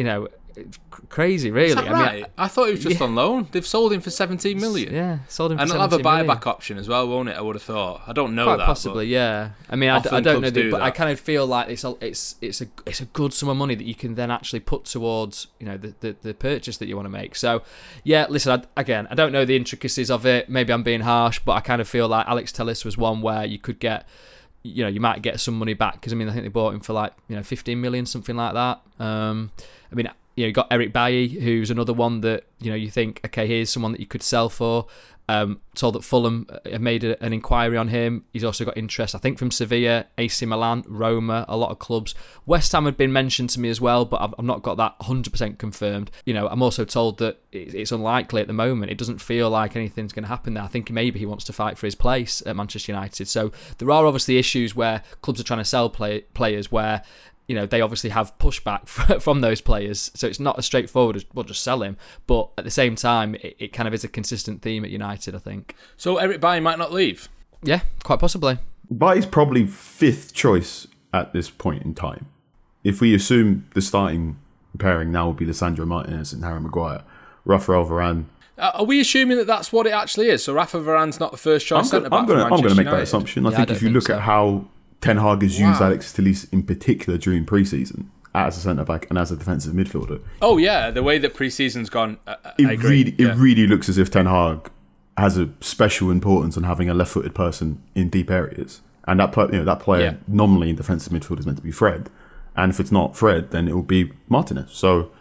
crazy, really. Is that I right? mean, I thought he was just yeah. on loan. They've sold him for seventeen million. Yeah, sold him for and seventeen it'll have a million. buyback option as well, won't it? I would have thought. I don't know Quite that. possibly, yeah. I mean, I, d- I don't know, the, do but that. I kind of feel like it's a, it's it's a it's a good sum of money that you can then actually put towards, you know, the the, the purchase that you want to make. So, yeah, listen, I, again, I don't know the intricacies of it. Maybe I'm being harsh, but I kind of feel like Alex Telles was one where you could get, you know, you might get some money back because I mean, I think they bought him for like, you know, fifteen million, something like that. Um, I mean. You know, you got Eric Bailly, who's another one that, you know, you think, okay, here's someone that you could sell for. Um, told that Fulham have made a, an inquiry on him. He's also got interest, I think, from Sevilla, A C Milan, Roma, a lot of clubs. West Ham had been mentioned to me as well, but I've, I've not got that one hundred percent confirmed. You know, I'm also told that it's unlikely at the moment. It doesn't feel like anything's going to happen there. I think maybe he wants to fight for his place at Manchester United. So there are obviously issues where clubs are trying to sell play, players where, you know, they obviously have pushback from those players. So it's not as straightforward as, we'll just sell him. But at the same time, it, it kind of is a consistent theme at United, I think. So Eric Bailly might not leave? Yeah, quite possibly. Bailly's probably fifth choice at this point in time. If we assume the starting pairing now will be Lisandro Martinez and Harry Maguire, Rafael Varane. Uh, are we assuming that that's what it actually is? So Rafa Varane's not the first choice centre back I'm for going Manchester to make United? that assumption. I Yeah, think I if you don't look think at so. how Ten Hag has Wow. used Alex Telles in particular during pre-season as a centre back and as a defensive midfielder, Oh yeah, the way that pre-season's gone, uh, it I agree. really yeah. it really looks as if Ten Hag has a special importance on having a left-footed person in deep areas, and that pla- you know that player Yeah. nominally in defensive midfield is meant to be Fred, and if it's not Fred, then it will be Martinez. So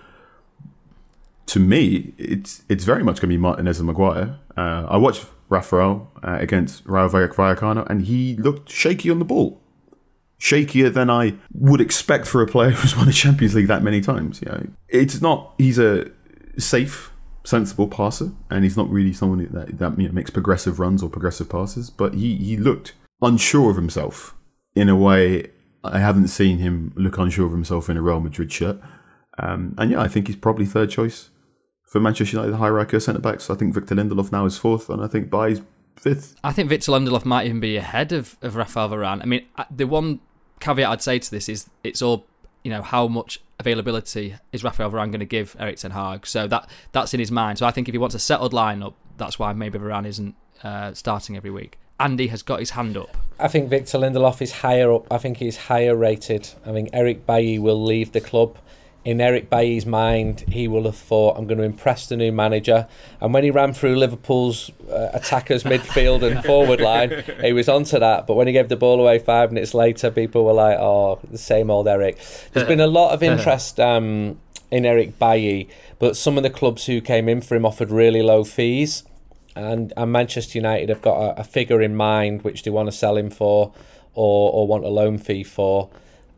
to me, it's it's very much going to be Martinez and Maguire. Uh, I watched Rafael uh, against Rayo Vallecano, and he looked shaky on the ball. Shakier than I would expect for a player who's won the Champions League that many times. You know, it's not. He's a safe, sensible passer, and he's not really someone that that you know, makes progressive runs or progressive passes. But he he looked unsure of himself in a way I haven't seen him look unsure of himself in a Real Madrid shirt. Um, and yeah, I think he's probably third choice for Manchester United hierarchy of centre backs. I think Victor Lindelof now is fourth, and I think Bailly's fifth. I think Victor Lindelof might even be ahead of, of Rafael Varane. I mean, the one caveat I'd say to this is it's all, you know, how much availability is Rafael Varane going to give Erik ten Hag? So that that's in his mind. So I think if he wants a settled lineup, that's why maybe Varane isn't uh, starting every week. Andy has got his hand up. I think Victor Lindelof is higher up. I think he's higher rated. I think Eric Bailly will leave the club. In Eric Bailly's mind, he will have thought, I'm going to impress the new manager. And when he ran through Liverpool's uh, attackers, midfield and forward line, he was onto that. But when he gave the ball away five minutes later, people were like, oh, the same old Eric. There's been a lot of interest um, in Eric Bailly, but some of the clubs who came in for him offered really low fees. And, and Manchester United have got a, a figure in mind which they want to sell him for or, or want a loan fee for.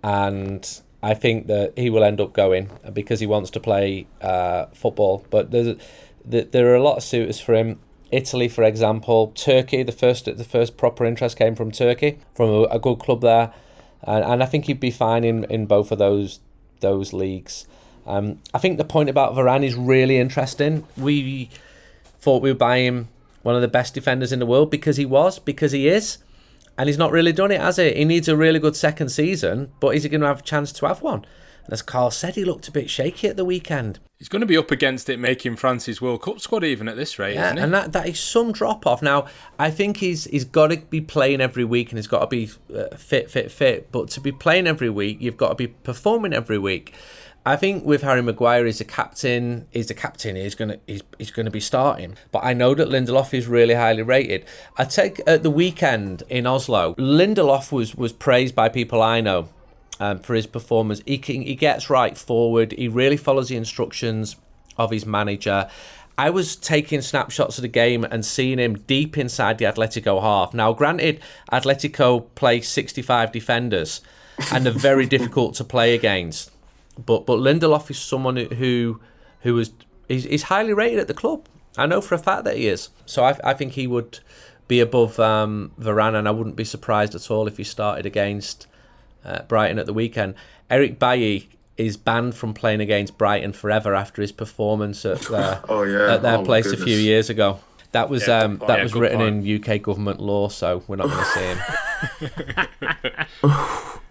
And I think that he will end up going because he wants to play uh, football. But there's, there are a lot of suitors for him. Italy, for example, Turkey. The first the first proper interest came from Turkey, from a, a good club there, and and I think he'd be fine in, in both of those those leagues. Um, I think the point about Varane is really interesting. We thought we would buy him one of the best defenders in the world because he was, because he is. And he's not really done it, has he? He needs a really good second season, but is he going to have a chance to have one? And as Carl said, he looked a bit shaky at the weekend. He's going to be up against it making France's World Cup squad even at this rate, Yeah, isn't he? and that, that is some drop-off. Now, I think he's he's got to be playing every week and he's got to be uh, fit, fit, fit. But to be playing every week, you've got to be performing every week. I think with Harry Maguire, he's a captain. He's the captain. He's gonna he's, he's gonna be starting. But I know that Lindelof is really highly rated. I take at the weekend in Oslo, Lindelof was was praised by people I know um, for his performance. He can, he gets right forward. He really follows the instructions of his manager. I was taking snapshots of the game and seeing him deep inside the Atletico half. Now, granted, Atletico play sixty-five defenders, and they're very difficult to play against. But but Lindelof is someone who who is he's, he's highly rated at the club. I know for a fact that he is. So I I think he would be above um, Varane, and I wouldn't be surprised at all if he started against uh, Brighton at the weekend. Eric Bailly is banned from playing against Brighton forever after his performance at their, Oh, yeah. at their Oh, place a goodness. few years ago. That was Yeah, um, good point. that Yeah, was good written point. in U K government law, so we're not going to see him.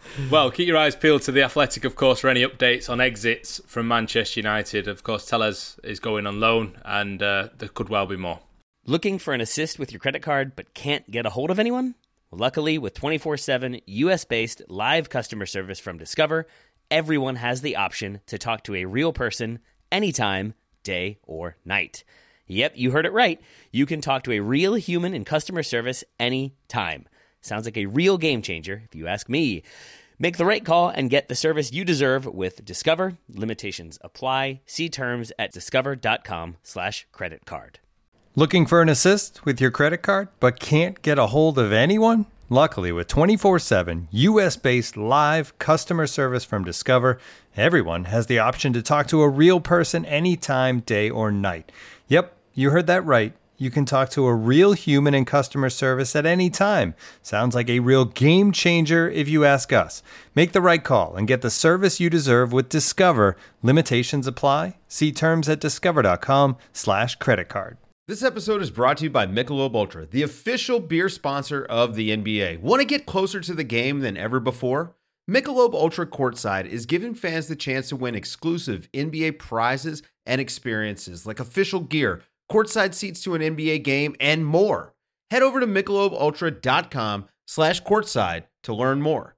Well, keep your eyes peeled to The Athletic, of course, for any updates on exits from Manchester United. Of course, Tellez is going on loan, and uh, there could well be more. Looking for an assist with your credit card but can't get a hold of anyone? Luckily, with twenty-four seven U S-based live customer service from Discover, everyone has the option to talk to a real person anytime, day or night. Yep, you heard it right. You can talk to a real human in customer service anytime. Sounds like a real game changer, if you ask me. Make the right call and get the service you deserve with Discover. Limitations apply. See terms at discover.com slash credit card. Looking for an assist with your credit card but can't get a hold of anyone? Luckily, with twenty-four seven U S-based live customer service from Discover, everyone has the option to talk to a real person anytime, day or night. Yep, you heard that right. You can talk to a real human in customer service at any time. Sounds like a real game changer if you ask us. Make the right call and get the service you deserve with Discover. Limitations apply. See terms at discover.com slash credit card. This episode is brought to you by Michelob Ultra, the official beer sponsor of the N B A. Want to get closer to the game than ever before? Michelob Ultra Courtside is giving fans the chance to win exclusive N B A prizes and experiences like official gear, courtside seats to an N B A game, and more. Head over to michelobultra.com slash courtside to learn more.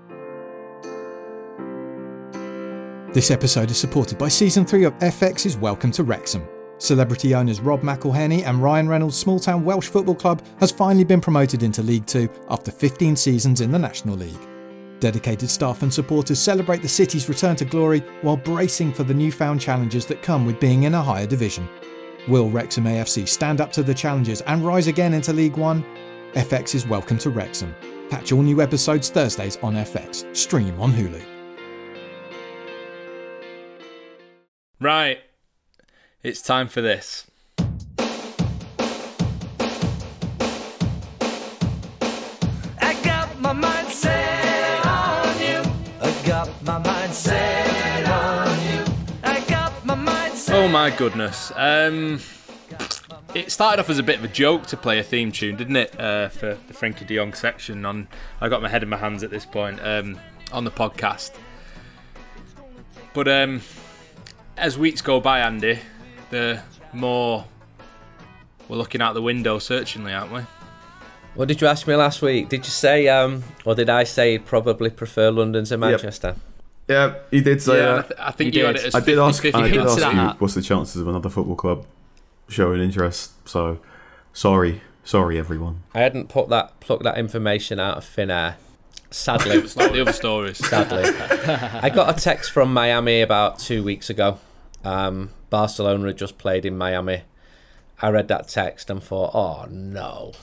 This episode is supported by Season three of F X's Welcome to Wrexham. Celebrity owners Rob McElhenney and Ryan Reynolds' small-town Welsh football club has finally been promoted into League Two after fifteen seasons in the National League. Dedicated staff and supporters celebrate the city's return to glory while bracing for the newfound challenges that come with being in a higher division. Will Wrexham A F C stand up to the challenges and rise again into League One? F X is Welcome to Wrexham. Catch all new episodes Thursdays on F X. Stream on Hulu. Right. It's time for this. I got my mind set on you. I got my mind set on you. I got my mind set. Oh my goodness. Um, it started off as a bit of a joke to play a theme tune, didn't it? Uh, for the Frankie de Jong section on. I got my head in my hands at this point um, on the podcast. But um, as weeks go by, Andy, the more we're looking out the window searchingly, aren't we? What did you ask me last week? Did you say, um, or did I say you'd probably prefer London to Manchester? Yep. Yeah, you did say yeah, that. I, th- I think you, you had it as I did ask, fifty I did ask you that. what's the chances of another football club showing interest. So, sorry, sorry everyone. I hadn't put that plucked that information out of thin air. Sadly, it's like the other stories. Sadly, I got a text from Miami about two weeks ago. Um, Barcelona had just played in Miami. I read that text and thought, oh no.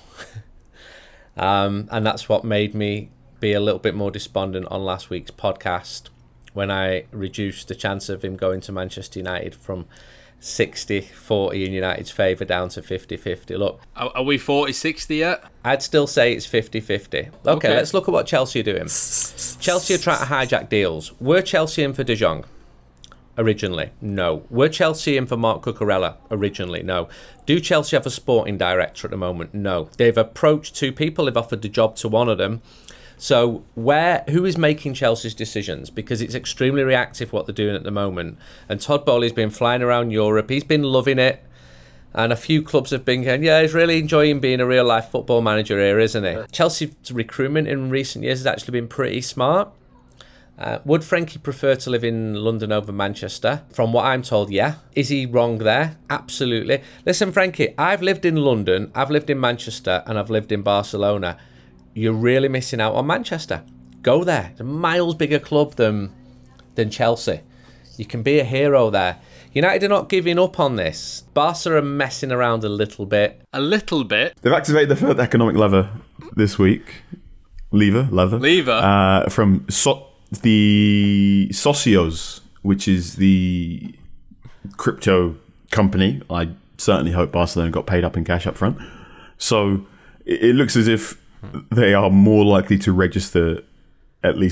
um, and that's what made me be a little bit more despondent on last week's podcast when I reduced the chance of him going to Manchester United from sixty forty in United's favour down to fifty fifty. Look, Are, are we forty sixty yet? I'd still say it's fifty fifty. Okay, Okay. let's look at what Chelsea are doing. Chelsea are trying to hijack deals. Were Chelsea in for De Jong? Originally, no. Were Chelsea in for Mark Cucurella? Originally, no. Do Chelsea have a sporting director at the moment? No. They've approached two people. They've offered the job to one of them. So where, who is making Chelsea's decisions? Because it's extremely reactive what they're doing at the moment. And Todd Bowley's been flying around Europe. He's been loving it. And a few clubs have been going, yeah, he's really enjoying being a real-life football manager here, isn't he? Chelsea's recruitment in recent years has actually been pretty smart. Uh, would Frankie prefer to live in London over Manchester? From what I'm told, yeah. Is he wrong there? Absolutely. Listen, Frankie, I've lived in London, I've lived in Manchester, and I've lived in Barcelona. You're really missing out on Manchester. Go there. It's a miles bigger club than than Chelsea. You can be a hero there. United are not giving up on this. Barca are messing around a little bit. A little bit? They've activated the third economic lever this week. Lever, lever. Lever? Uh, from so- the Socios, which is the crypto company. I certainly hope Barcelona got paid up in cash up front. So it, it looks as if they are more likely to register at least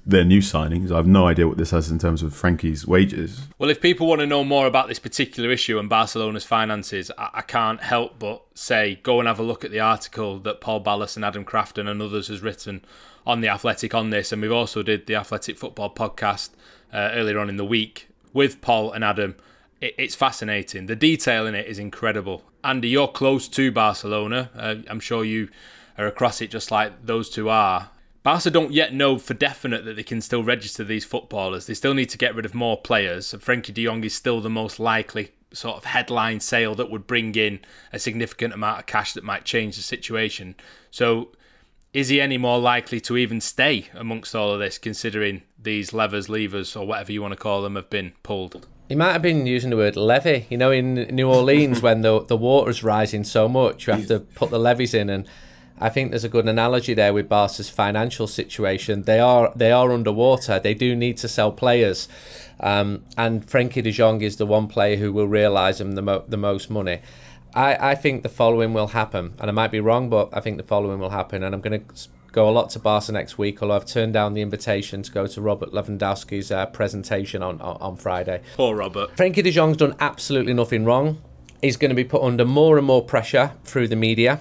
their new signings. I have no idea what this has in terms of Frankie's wages. Well, if people want to know more about this particular issue and Barcelona's finances, I, I can't help but say go and have a look at the article that Paul Ballas and Adam Crafton and others has written on The Athletic on this. And we've also did the Athletic Football podcast uh, earlier on in the week with Paul and Adam. It, it's fascinating. The detail in it is incredible. Andy, you're close to Barcelona. Uh, I'm sure you are across it just like those two are. Barca don't yet know for definite that they can still register these footballers. They still need to get rid of more players. Frenkie de Jong is still the most likely sort of headline sale that would bring in a significant amount of cash that might change the situation. So is he any more likely to even stay amongst all of this, considering these levers, levers, or whatever you want to call them, have been pulled? He might have been using the word levy. You know, in New Orleans, when the the water's rising so much, you have to put the levies in, and I think there's a good analogy there with Barca's financial situation. They are they are underwater. They do need to sell players, um, and Frenkie de Jong is the one player who will realise them the mo- the most money. I, I think the following will happen, and I might be wrong, but I think the following will happen. And I'm going to go a lot to Barca next week, although I've turned down the invitation to go to Robert Lewandowski's uh, presentation on, on on Friday. Poor Robert. Frenkie de Jong's done absolutely nothing wrong. He's going to be put under more and more pressure through the media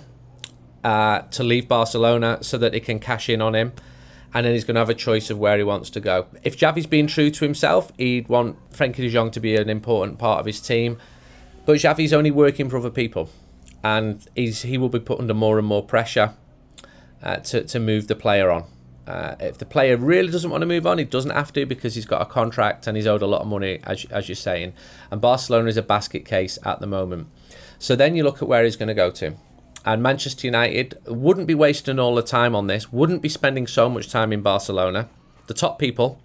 Uh, to leave Barcelona so that they can cash in on him, and then he's going to have a choice of where he wants to go. If Xavi's being true to himself, he'd want Frenkie de Jong to be an important part of his team, but Xavi's only working for other people, and he's he will be put under more and more pressure uh, to, to move the player on. Uh, if the player really doesn't want to move on, he doesn't have to, because he's got a contract and he's owed a lot of money, as, as you're saying, and Barcelona is a basket case at the moment. So then you look at where he's going to go to. And Manchester United wouldn't be wasting all the time on this, wouldn't be spending so much time in Barcelona, the top people.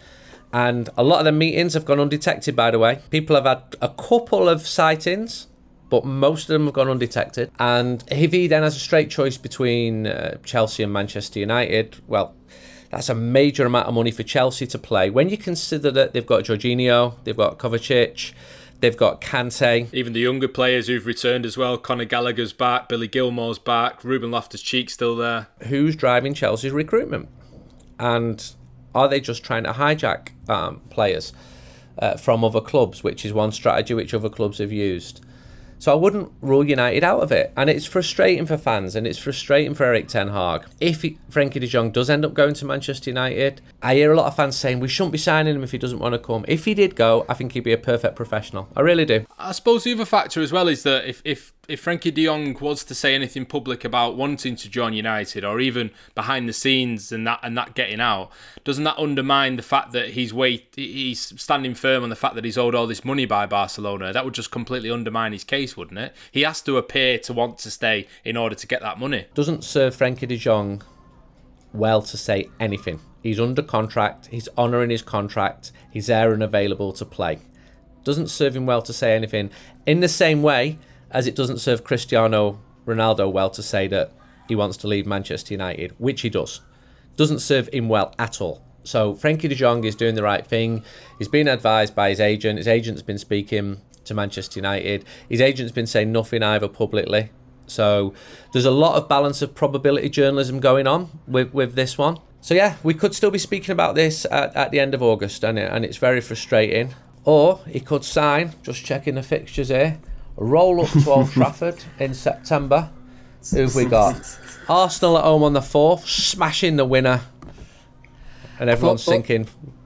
And a lot of the meetings have gone undetected, by the way. People have had a couple of sightings, but most of them have gone undetected. And if he then has a straight choice between uh, Chelsea and Manchester United, well, that's a major amount of money for Chelsea to play. When you consider that they've got Jorginho, they've got Kovacic, they've got Kante. Even the younger players who've returned as well. Conor Gallagher's back, Billy Gilmore's back, Ruben Loftus-Cheek's still there. Who's driving Chelsea's recruitment? And are they just trying to hijack um, players uh, from other clubs, which is one strategy which other clubs have used? So I wouldn't rule United out of it. And it's frustrating for fans, and it's frustrating for Erik ten Hag. If he, Frenkie de Jong does end up going to Manchester United, I hear a lot of fans saying we shouldn't be signing him if he doesn't want to come. If he did go, I think he'd be a perfect professional. I really do. I suppose the other factor as well is that if, if, if Frenkie de Jong was to say anything public about wanting to join United, or even behind the scenes and that and that getting out, doesn't that undermine the fact that he's wait he's standing firm on the fact that he's owed all this money by Barcelona? That would just completely undermine his case, wouldn't it? He has to appear to want to stay in order to get that money. Doesn't serve Frenkie de Jong well to say anything. He's under contract, he's honouring his contract, he's there and available to play. Doesn't serve him well to say anything, in the same way as it doesn't serve Cristiano Ronaldo well to say that he wants to leave Manchester United, which he does. Doesn't serve him well at all. So Frenkie de Jong is doing the right thing. He's been advised by his agent. His agent's been speaking to Manchester United. His agent's been saying nothing either publicly. So there's a lot of balance of probability journalism going on with, with this one. So yeah, we could still be speaking about this at, at the end of August, and, it, and it's very frustrating. Or he could sign, just checking the fixtures here, roll up to Old Trafford in September. Who've we got? Arsenal at home on the fourth, smashing the winner. And everyone's thinking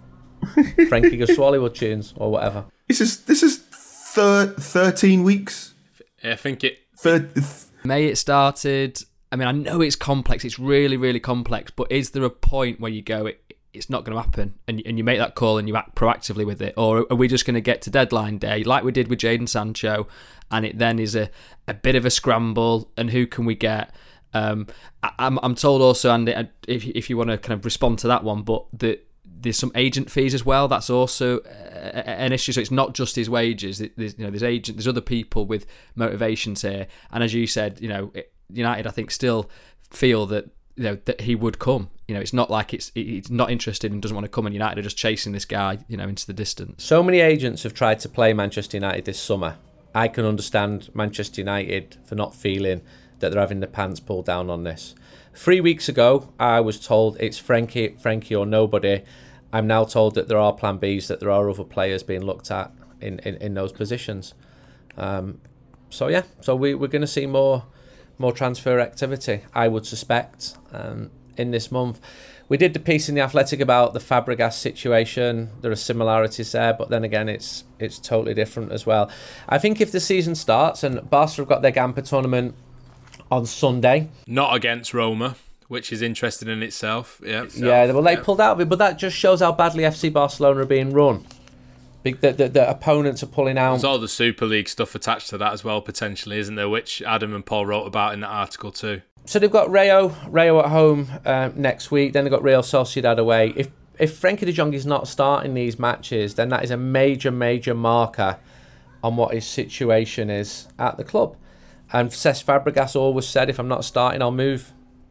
Frankie Gaswally tunes or whatever. This is this is thir- thirteen weeks. I think it... Thir- May it started... I mean, I know it's complex. It's really, really complex. But is there a point where you go, it, it's not going to happen, and, and you make that call and you act proactively with it? Or are we just going to get to deadline day, like we did with Jadon Sancho, and it then is a, a bit of a scramble, and who can we get? Um, I, I'm, I'm told also, Andy, if, if you want to kind of respond to that one, but the, there's some agent fees as well. That's also a, an issue. So it's not just his wages. There's, you know, there's agent, there's other people with motivations here. And as you said, you know, United, I think, still feel that, you know, that he would come. You know, it's not like it's he's not interested and doesn't want to come, and United are just chasing this guy, you know, into the distance. So many agents have tried to play Manchester United this summer. I can understand Manchester United for not feeling that they're having the pants pulled down on this. Three weeks ago, I was told it's Frankie, Frankie or nobody. I'm now told that there are plan Bs, that there are other players being looked at in, in, in those positions. Um, so yeah, so we, we're going to see more more transfer activity, I would suspect, um, in this month. We did the piece in The Athletic about the Fabregas situation. There are similarities there, but then again, it's it's totally different as well. I think if the season starts, and Barca have got their Gamper tournament on Sunday. Not against Roma, which is interesting in itself. Yeah, so, yeah well, they yeah. pulled out of it, but that just shows how badly F C Barcelona are being run. The, the, the opponents are pulling out. There's all the Super League stuff attached to that as well, potentially, isn't there? Which Adam and Paul wrote about in that article too. So they've got Rayo, Rayo at home uh, next week. Then they've got Real Sociedad away. If if Frenkie de Jong is not starting these matches, then that is a major, major marker on what his situation is at the club. And Cesc Fabregas always said, if I'm not starting, I'll move.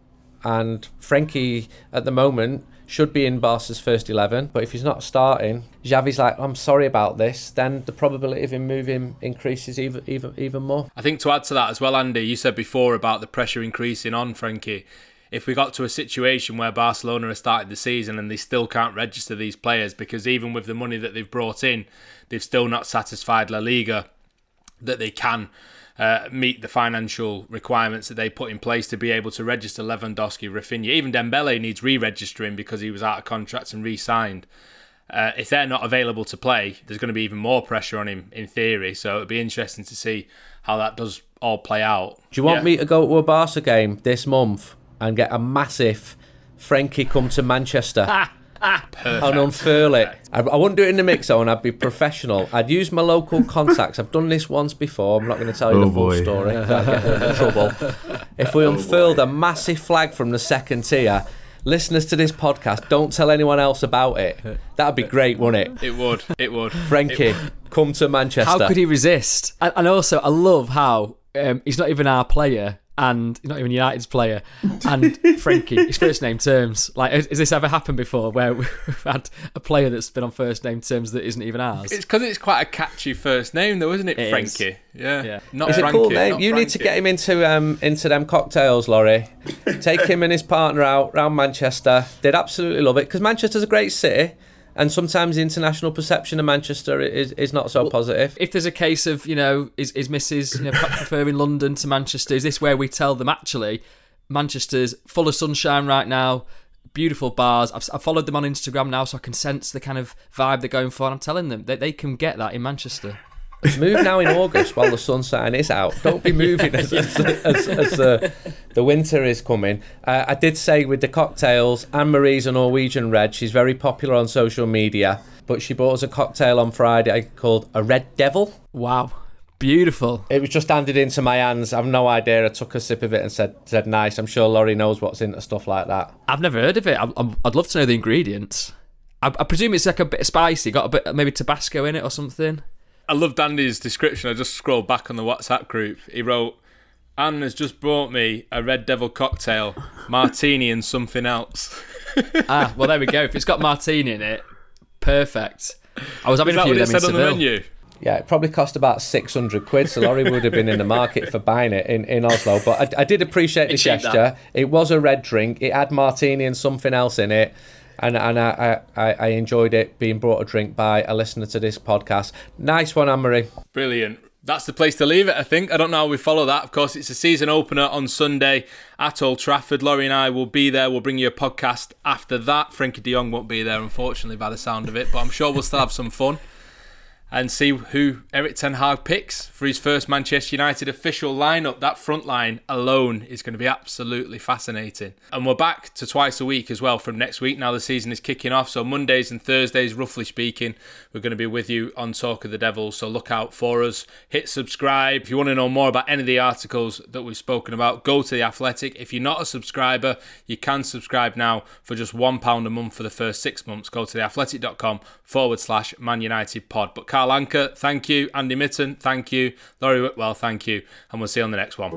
And Frenkie, at the moment, should be in Barca's first eleven. But if he's not starting, Xavi's like, I'm sorry about this. Then the probability of him moving increases even even even more. I think to add to that as well, Andy, you said before about the pressure increasing on Frenkie. If we got to a situation where Barcelona are starting the season and they still can't register these players because even with the money that they've brought in, they've still not satisfied La Liga that they can Uh, meet the financial requirements that they put in place to be able to register Lewandowski, Rafinha. Even Dembele needs re-registering because he was out of contract and re-signed. Uh, if they're not available to play, there's going to be even more pressure on him in theory. So it'd be interesting to see how that does all play out. Do you want yeah. me to go to a Barca game this month and get a massive Frenkie come to Manchester? Perfect. And unfurl it. I, I wouldn't do it in the mix zone. I'd be professional. I'd use my local contacts. I've done this once before. I'm not going to tell you Oh, the full boy. story. I'll get in trouble. If we unfurled a massive flag from the second tier, listeners to this podcast, don't tell anyone else about it. That'd be great, wouldn't it? It would. It would. Frankie, It would. come to Manchester. How could he resist? And, and also, I love how um, he's not even our player. And not even United's player, and Frenkie, his first name terms. Like, has, has this ever happened before, where we've had a player that's been on first name terms that isn't even ours? It's because it's quite a catchy first name, though, isn't it, it Frankie? Is. Yeah. yeah, not It's Frankie, a cool name. not You Frankie. need to get him into um into them cocktails, Laurie. Take him and his partner out round Manchester. They'd absolutely love it because Manchester's a great city. And sometimes the international perception of Manchester is, is not so well, positive. If there's a case of, you know, is, is Missus you know, preferring London to Manchester, is this where we tell them, actually, Manchester's full of sunshine right now, beautiful bars. I've, I've followed them on Instagram now, so I can sense the kind of vibe they're going for. And I'm telling them that they can get that in Manchester. Move now in August while the sunshine is out. Don't be moving as, as, as, as uh, the winter is coming. Uh, I did say with the cocktails, Anne-Marie's a Norwegian red. She's very popular on social media. But she bought us a cocktail on Friday called a Red Devil. Wow. Beautiful. It was just handed into my hands. I've no idea. I took a sip of it and said, said nice. I'm sure Laurie knows what's into stuff like that. I've never heard of it. I, I'm, I'd love to know the ingredients. I, I presume it's like a bit spicy. Got a bit, maybe Tabasco in it or something. I loved Andy's description. I just scrolled back on the WhatsApp group. He wrote, Anne has just brought me a Red Devil cocktail, martini and something else. Ah, well, there we go. If it's got martini in it, perfect. I was having Is a that few what of it them in said on the Seville. menu? Yeah, it probably cost about six hundred quid, so Laurie would have been in the market for buying it in, in Oslo. But I, I did appreciate the It's cheap, gesture. that. It was a red drink. It had martini and something else in it. And and I, I, I enjoyed it being brought a drink by a listener to this podcast. Nice one, Anne-Marie. Brilliant. That's the place to leave it, I think. I don't know how we follow that. Of course, it's a season opener on Sunday at Old Trafford. Laurie and I will be there. We'll bring you a podcast after that. Frenkie de Jong won't be there, unfortunately, by the sound of it. But I'm sure we'll still have some fun and see who Erik ten Hag picks for his first Manchester United official lineup. That front line alone is going to be absolutely fascinating. And we're back to twice a week as well from next week. Now the season is kicking off, so Mondays and Thursdays, roughly speaking, we're going to be with you on Talk of the Devils, so look out for us. Hit subscribe. If you want to know more about any of the articles that we've spoken about, go to The Athletic. If you're not a subscriber, you can subscribe now for just one pound a month for the first six months. Go to theathletic.com forward slash Man United pod. But Carl Anker, thank you. Andy Mitten, thank you. Laurie Whitwell, thank you. And we'll see you on the next one.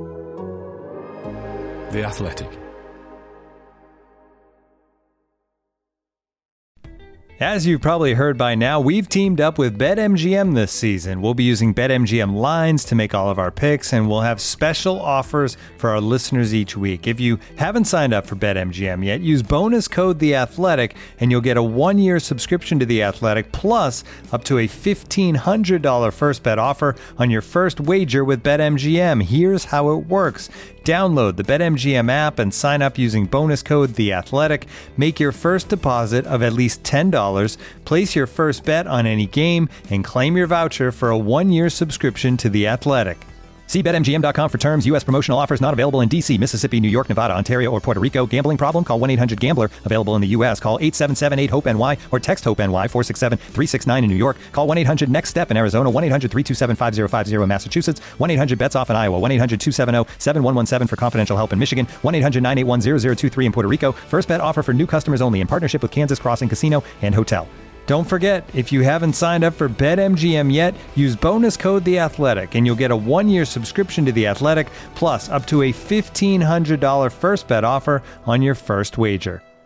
The Athletic. As you've probably heard by now, we've teamed up with BetMGM this season. We'll be using BetMGM lines to make all of our picks, and we'll have special offers for our listeners each week. If you haven't signed up for BetMGM yet, use bonus code The Athletic, and you'll get a one-year subscription to The Athletic, plus up to a fifteen hundred dollars first bet offer on your first wager with BetMGM. Here's how it works. Download the BetMGM app and sign up using bonus code The Athletic. Make your first deposit of at least ten dollars, place your first bet on any game, and claim your voucher for a one-year subscription to The Athletic. See Bet M G M dot com for terms. U S promotional offers not available in D C, Mississippi, New York, Nevada, Ontario, or Puerto Rico. Gambling problem? Call one eight hundred gambler. Available in the U S. Call eight seven seven eight hope N Y or text HOPE-NY four six seven three six nine in New York. Call one eight hundred next step in Arizona. one eight hundred three two seven five zero five zero in Massachusetts. one eight hundred bets off in Iowa. one eight hundred two seven zero seven one one seven for confidential help in Michigan. one eight hundred nine eight one zero zero two three in Puerto Rico. First bet offer for new customers only in partnership with Kansas Crossing Casino and Hotel. Don't forget, if you haven't signed up for BetMGM yet, use bonus code The Athletic, and you'll get a one-year subscription to The Athletic, plus up to a fifteen hundred dollars first bet offer on your first wager.